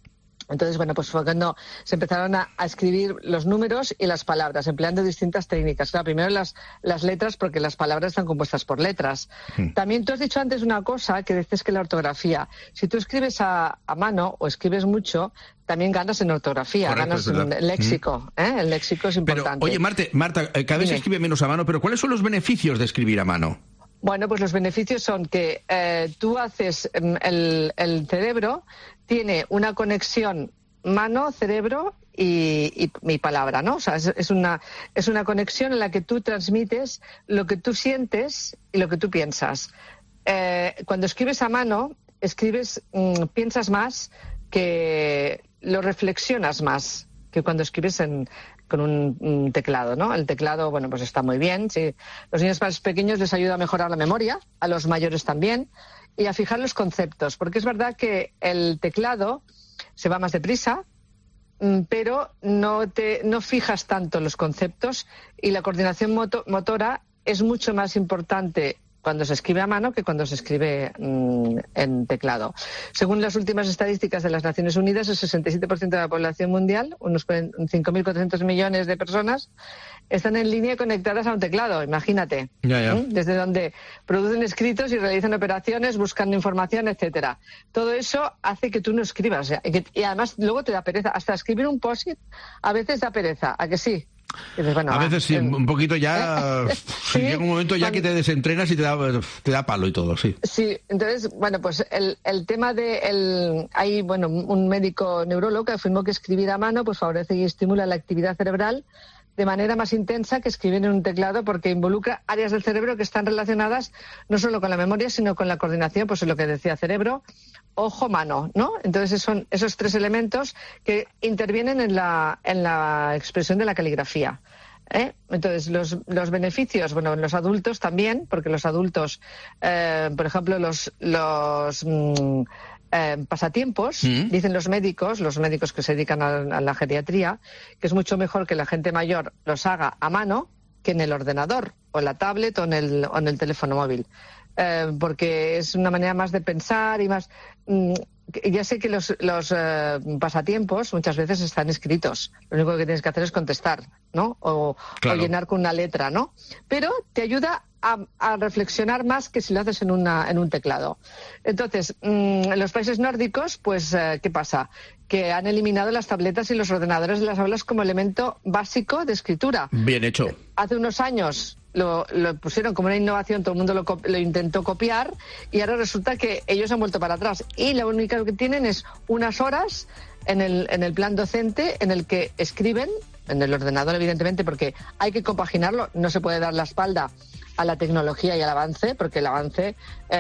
Entonces, bueno, pues fue cuando se empezaron a, a escribir los números y las palabras, empleando distintas técnicas. Claro, primero las, las letras, porque las palabras están compuestas por letras. Mm. También tú has dicho antes una cosa, que dices que la ortografía. Si tú escribes a, a mano o escribes mucho, también ganas en ortografía, Correcto, ganas en léxico. Mm. ¿eh? El léxico es importante. Pero, oye, Marte, Marta, cada vez se escribe menos a mano, pero ¿cuáles son los beneficios de escribir a mano? Bueno, pues los beneficios son que eh, tú haces, el, el cerebro tiene una conexión mano, cerebro y, y, y palabra, ¿no? O sea, es, es, una, es una conexión en la que tú transmites lo que tú sientes y lo que tú piensas. Eh, cuando escribes a mano, escribes, mmm, piensas más, que lo reflexionas más que cuando escribes en... con un, un teclado, ¿no? El teclado, bueno, pues está muy bien. Sí. Los niños más pequeños les ayuda a mejorar la memoria, a los mayores también, y a fijar los conceptos, porque es verdad que el teclado se va más deprisa, pero no te no fijas tanto los conceptos, y la coordinación moto, motora es mucho más importante cuando se escribe a mano que cuando se escribe mmm, en teclado. Según las últimas estadísticas de las Naciones Unidas, el sesenta y siete por ciento de la población mundial, unos cinco mil cuatrocientos millones de personas, están en línea conectadas a un teclado, imagínate. Ya, ya. ¿Mm? Desde donde producen escritos y realizan operaciones, buscando información, etcétera. Todo eso hace que tú no escribas. ¿eh? Y, que, y además luego te da pereza. Hasta escribir un post-it a veces da pereza. ¿A que sí? Dices, bueno, a va, veces sí, eh, un poquito ya, sí, llega un momento ya que te desentrenas y te da, te da palo y todo, sí. Sí, entonces, bueno, pues el, el tema de, el, hay, bueno, un médico neurólogo que afirmó que escribir a mano pues favorece y estimula la actividad cerebral de manera más intensa que escribir en un teclado, porque involucra áreas del cerebro que están relacionadas no solo con la memoria, sino con la coordinación, pues es lo que decía, cerebro, ojo, mano, ¿no? Entonces son esos tres elementos que intervienen en la, en la expresión de la caligrafía. ¿eh? Entonces, los, los beneficios, bueno, en los adultos también, porque los adultos, eh, por ejemplo, los... los mmm, Eh, pasatiempos, ¿Mm? dicen los médicos, los médicos que se dedican a, a la geriatría, que es mucho mejor que la gente mayor los haga a mano que en el ordenador, o en la tablet, o en el, o en el teléfono móvil. Eh, porque es una manera más de pensar y más... Mmm, ya sé que los, los eh, pasatiempos muchas veces están escritos. Lo único que tienes que hacer es contestar, ¿no? O, claro. o llenar con una letra, ¿no? Pero te ayuda a, a reflexionar más que si lo haces en, una, en un teclado. Entonces, mmm, en los países nórdicos, pues, eh, ¿qué pasa? Que han eliminado las tabletas y los ordenadores de las aulas como elemento básico de escritura. Bien hecho. Hace unos años lo, lo pusieron como una innovación, todo el mundo lo, lo intentó copiar, y ahora resulta que ellos han vuelto para atrás. Y lo único que tienen es unas horas en el, en el plan docente en el que escriben, en el ordenador evidentemente, porque hay que compaginarlo, no se puede dar la espalda a la tecnología y al avance, porque el avance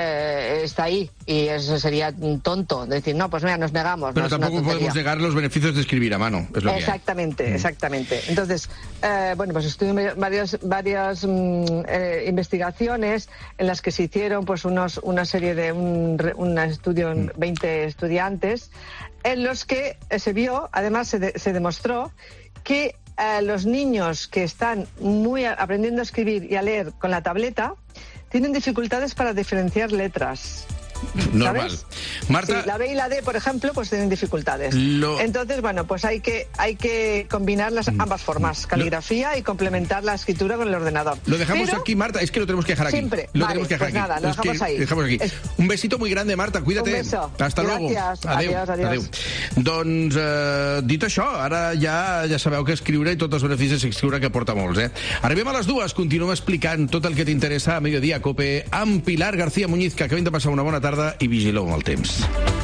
eh, está ahí, y eso sería tonto decir, no, pues mira, nos negamos. Pero no, tampoco podemos negar los beneficios de escribir a mano, es lo exactamente, que hay. exactamente. Entonces, eh, bueno, pues estuve varias, varias mm, eh, investigaciones en las que se hicieron pues unos, una serie de un, un estudio en veinte estudiantes, en los que se vio, además se, de, se demostró que eh, los niños que están muy a, aprendiendo a escribir y a leer con la tableta tienen dificultades para diferenciar letras. Normal. ¿Sabes? Marta... Sí, la B y la D, por ejemplo, pues tienen dificultades. Lo... Entonces, bueno, pues hay que hay que combinar las ambas formas, caligrafía lo... y complementar la escritura con el ordenador. Lo dejamos Pero... aquí, Marta, es que lo tenemos que dejar aquí. Siempre. Lo vale, tenemos que dejar pues aquí. nada, lo es dejamos que ahí. Dejamos aquí. Es... Un besito muy grande, Marta, cuídate. Un beso. Hasta Gràcies. luego. Adéu. Adiós, adiós. Adéu. Doncs, eh, dit això, ara ja ja sabeu que escriure i tots els beneficis d'escriure, que porta molts, eh? Arribem a les dues, continuem explicant tot el que t'interessa a Mediodía Cope amb Pilar García Muñiz, que acabem de passar una bona tarda, i vigileu amb el temps.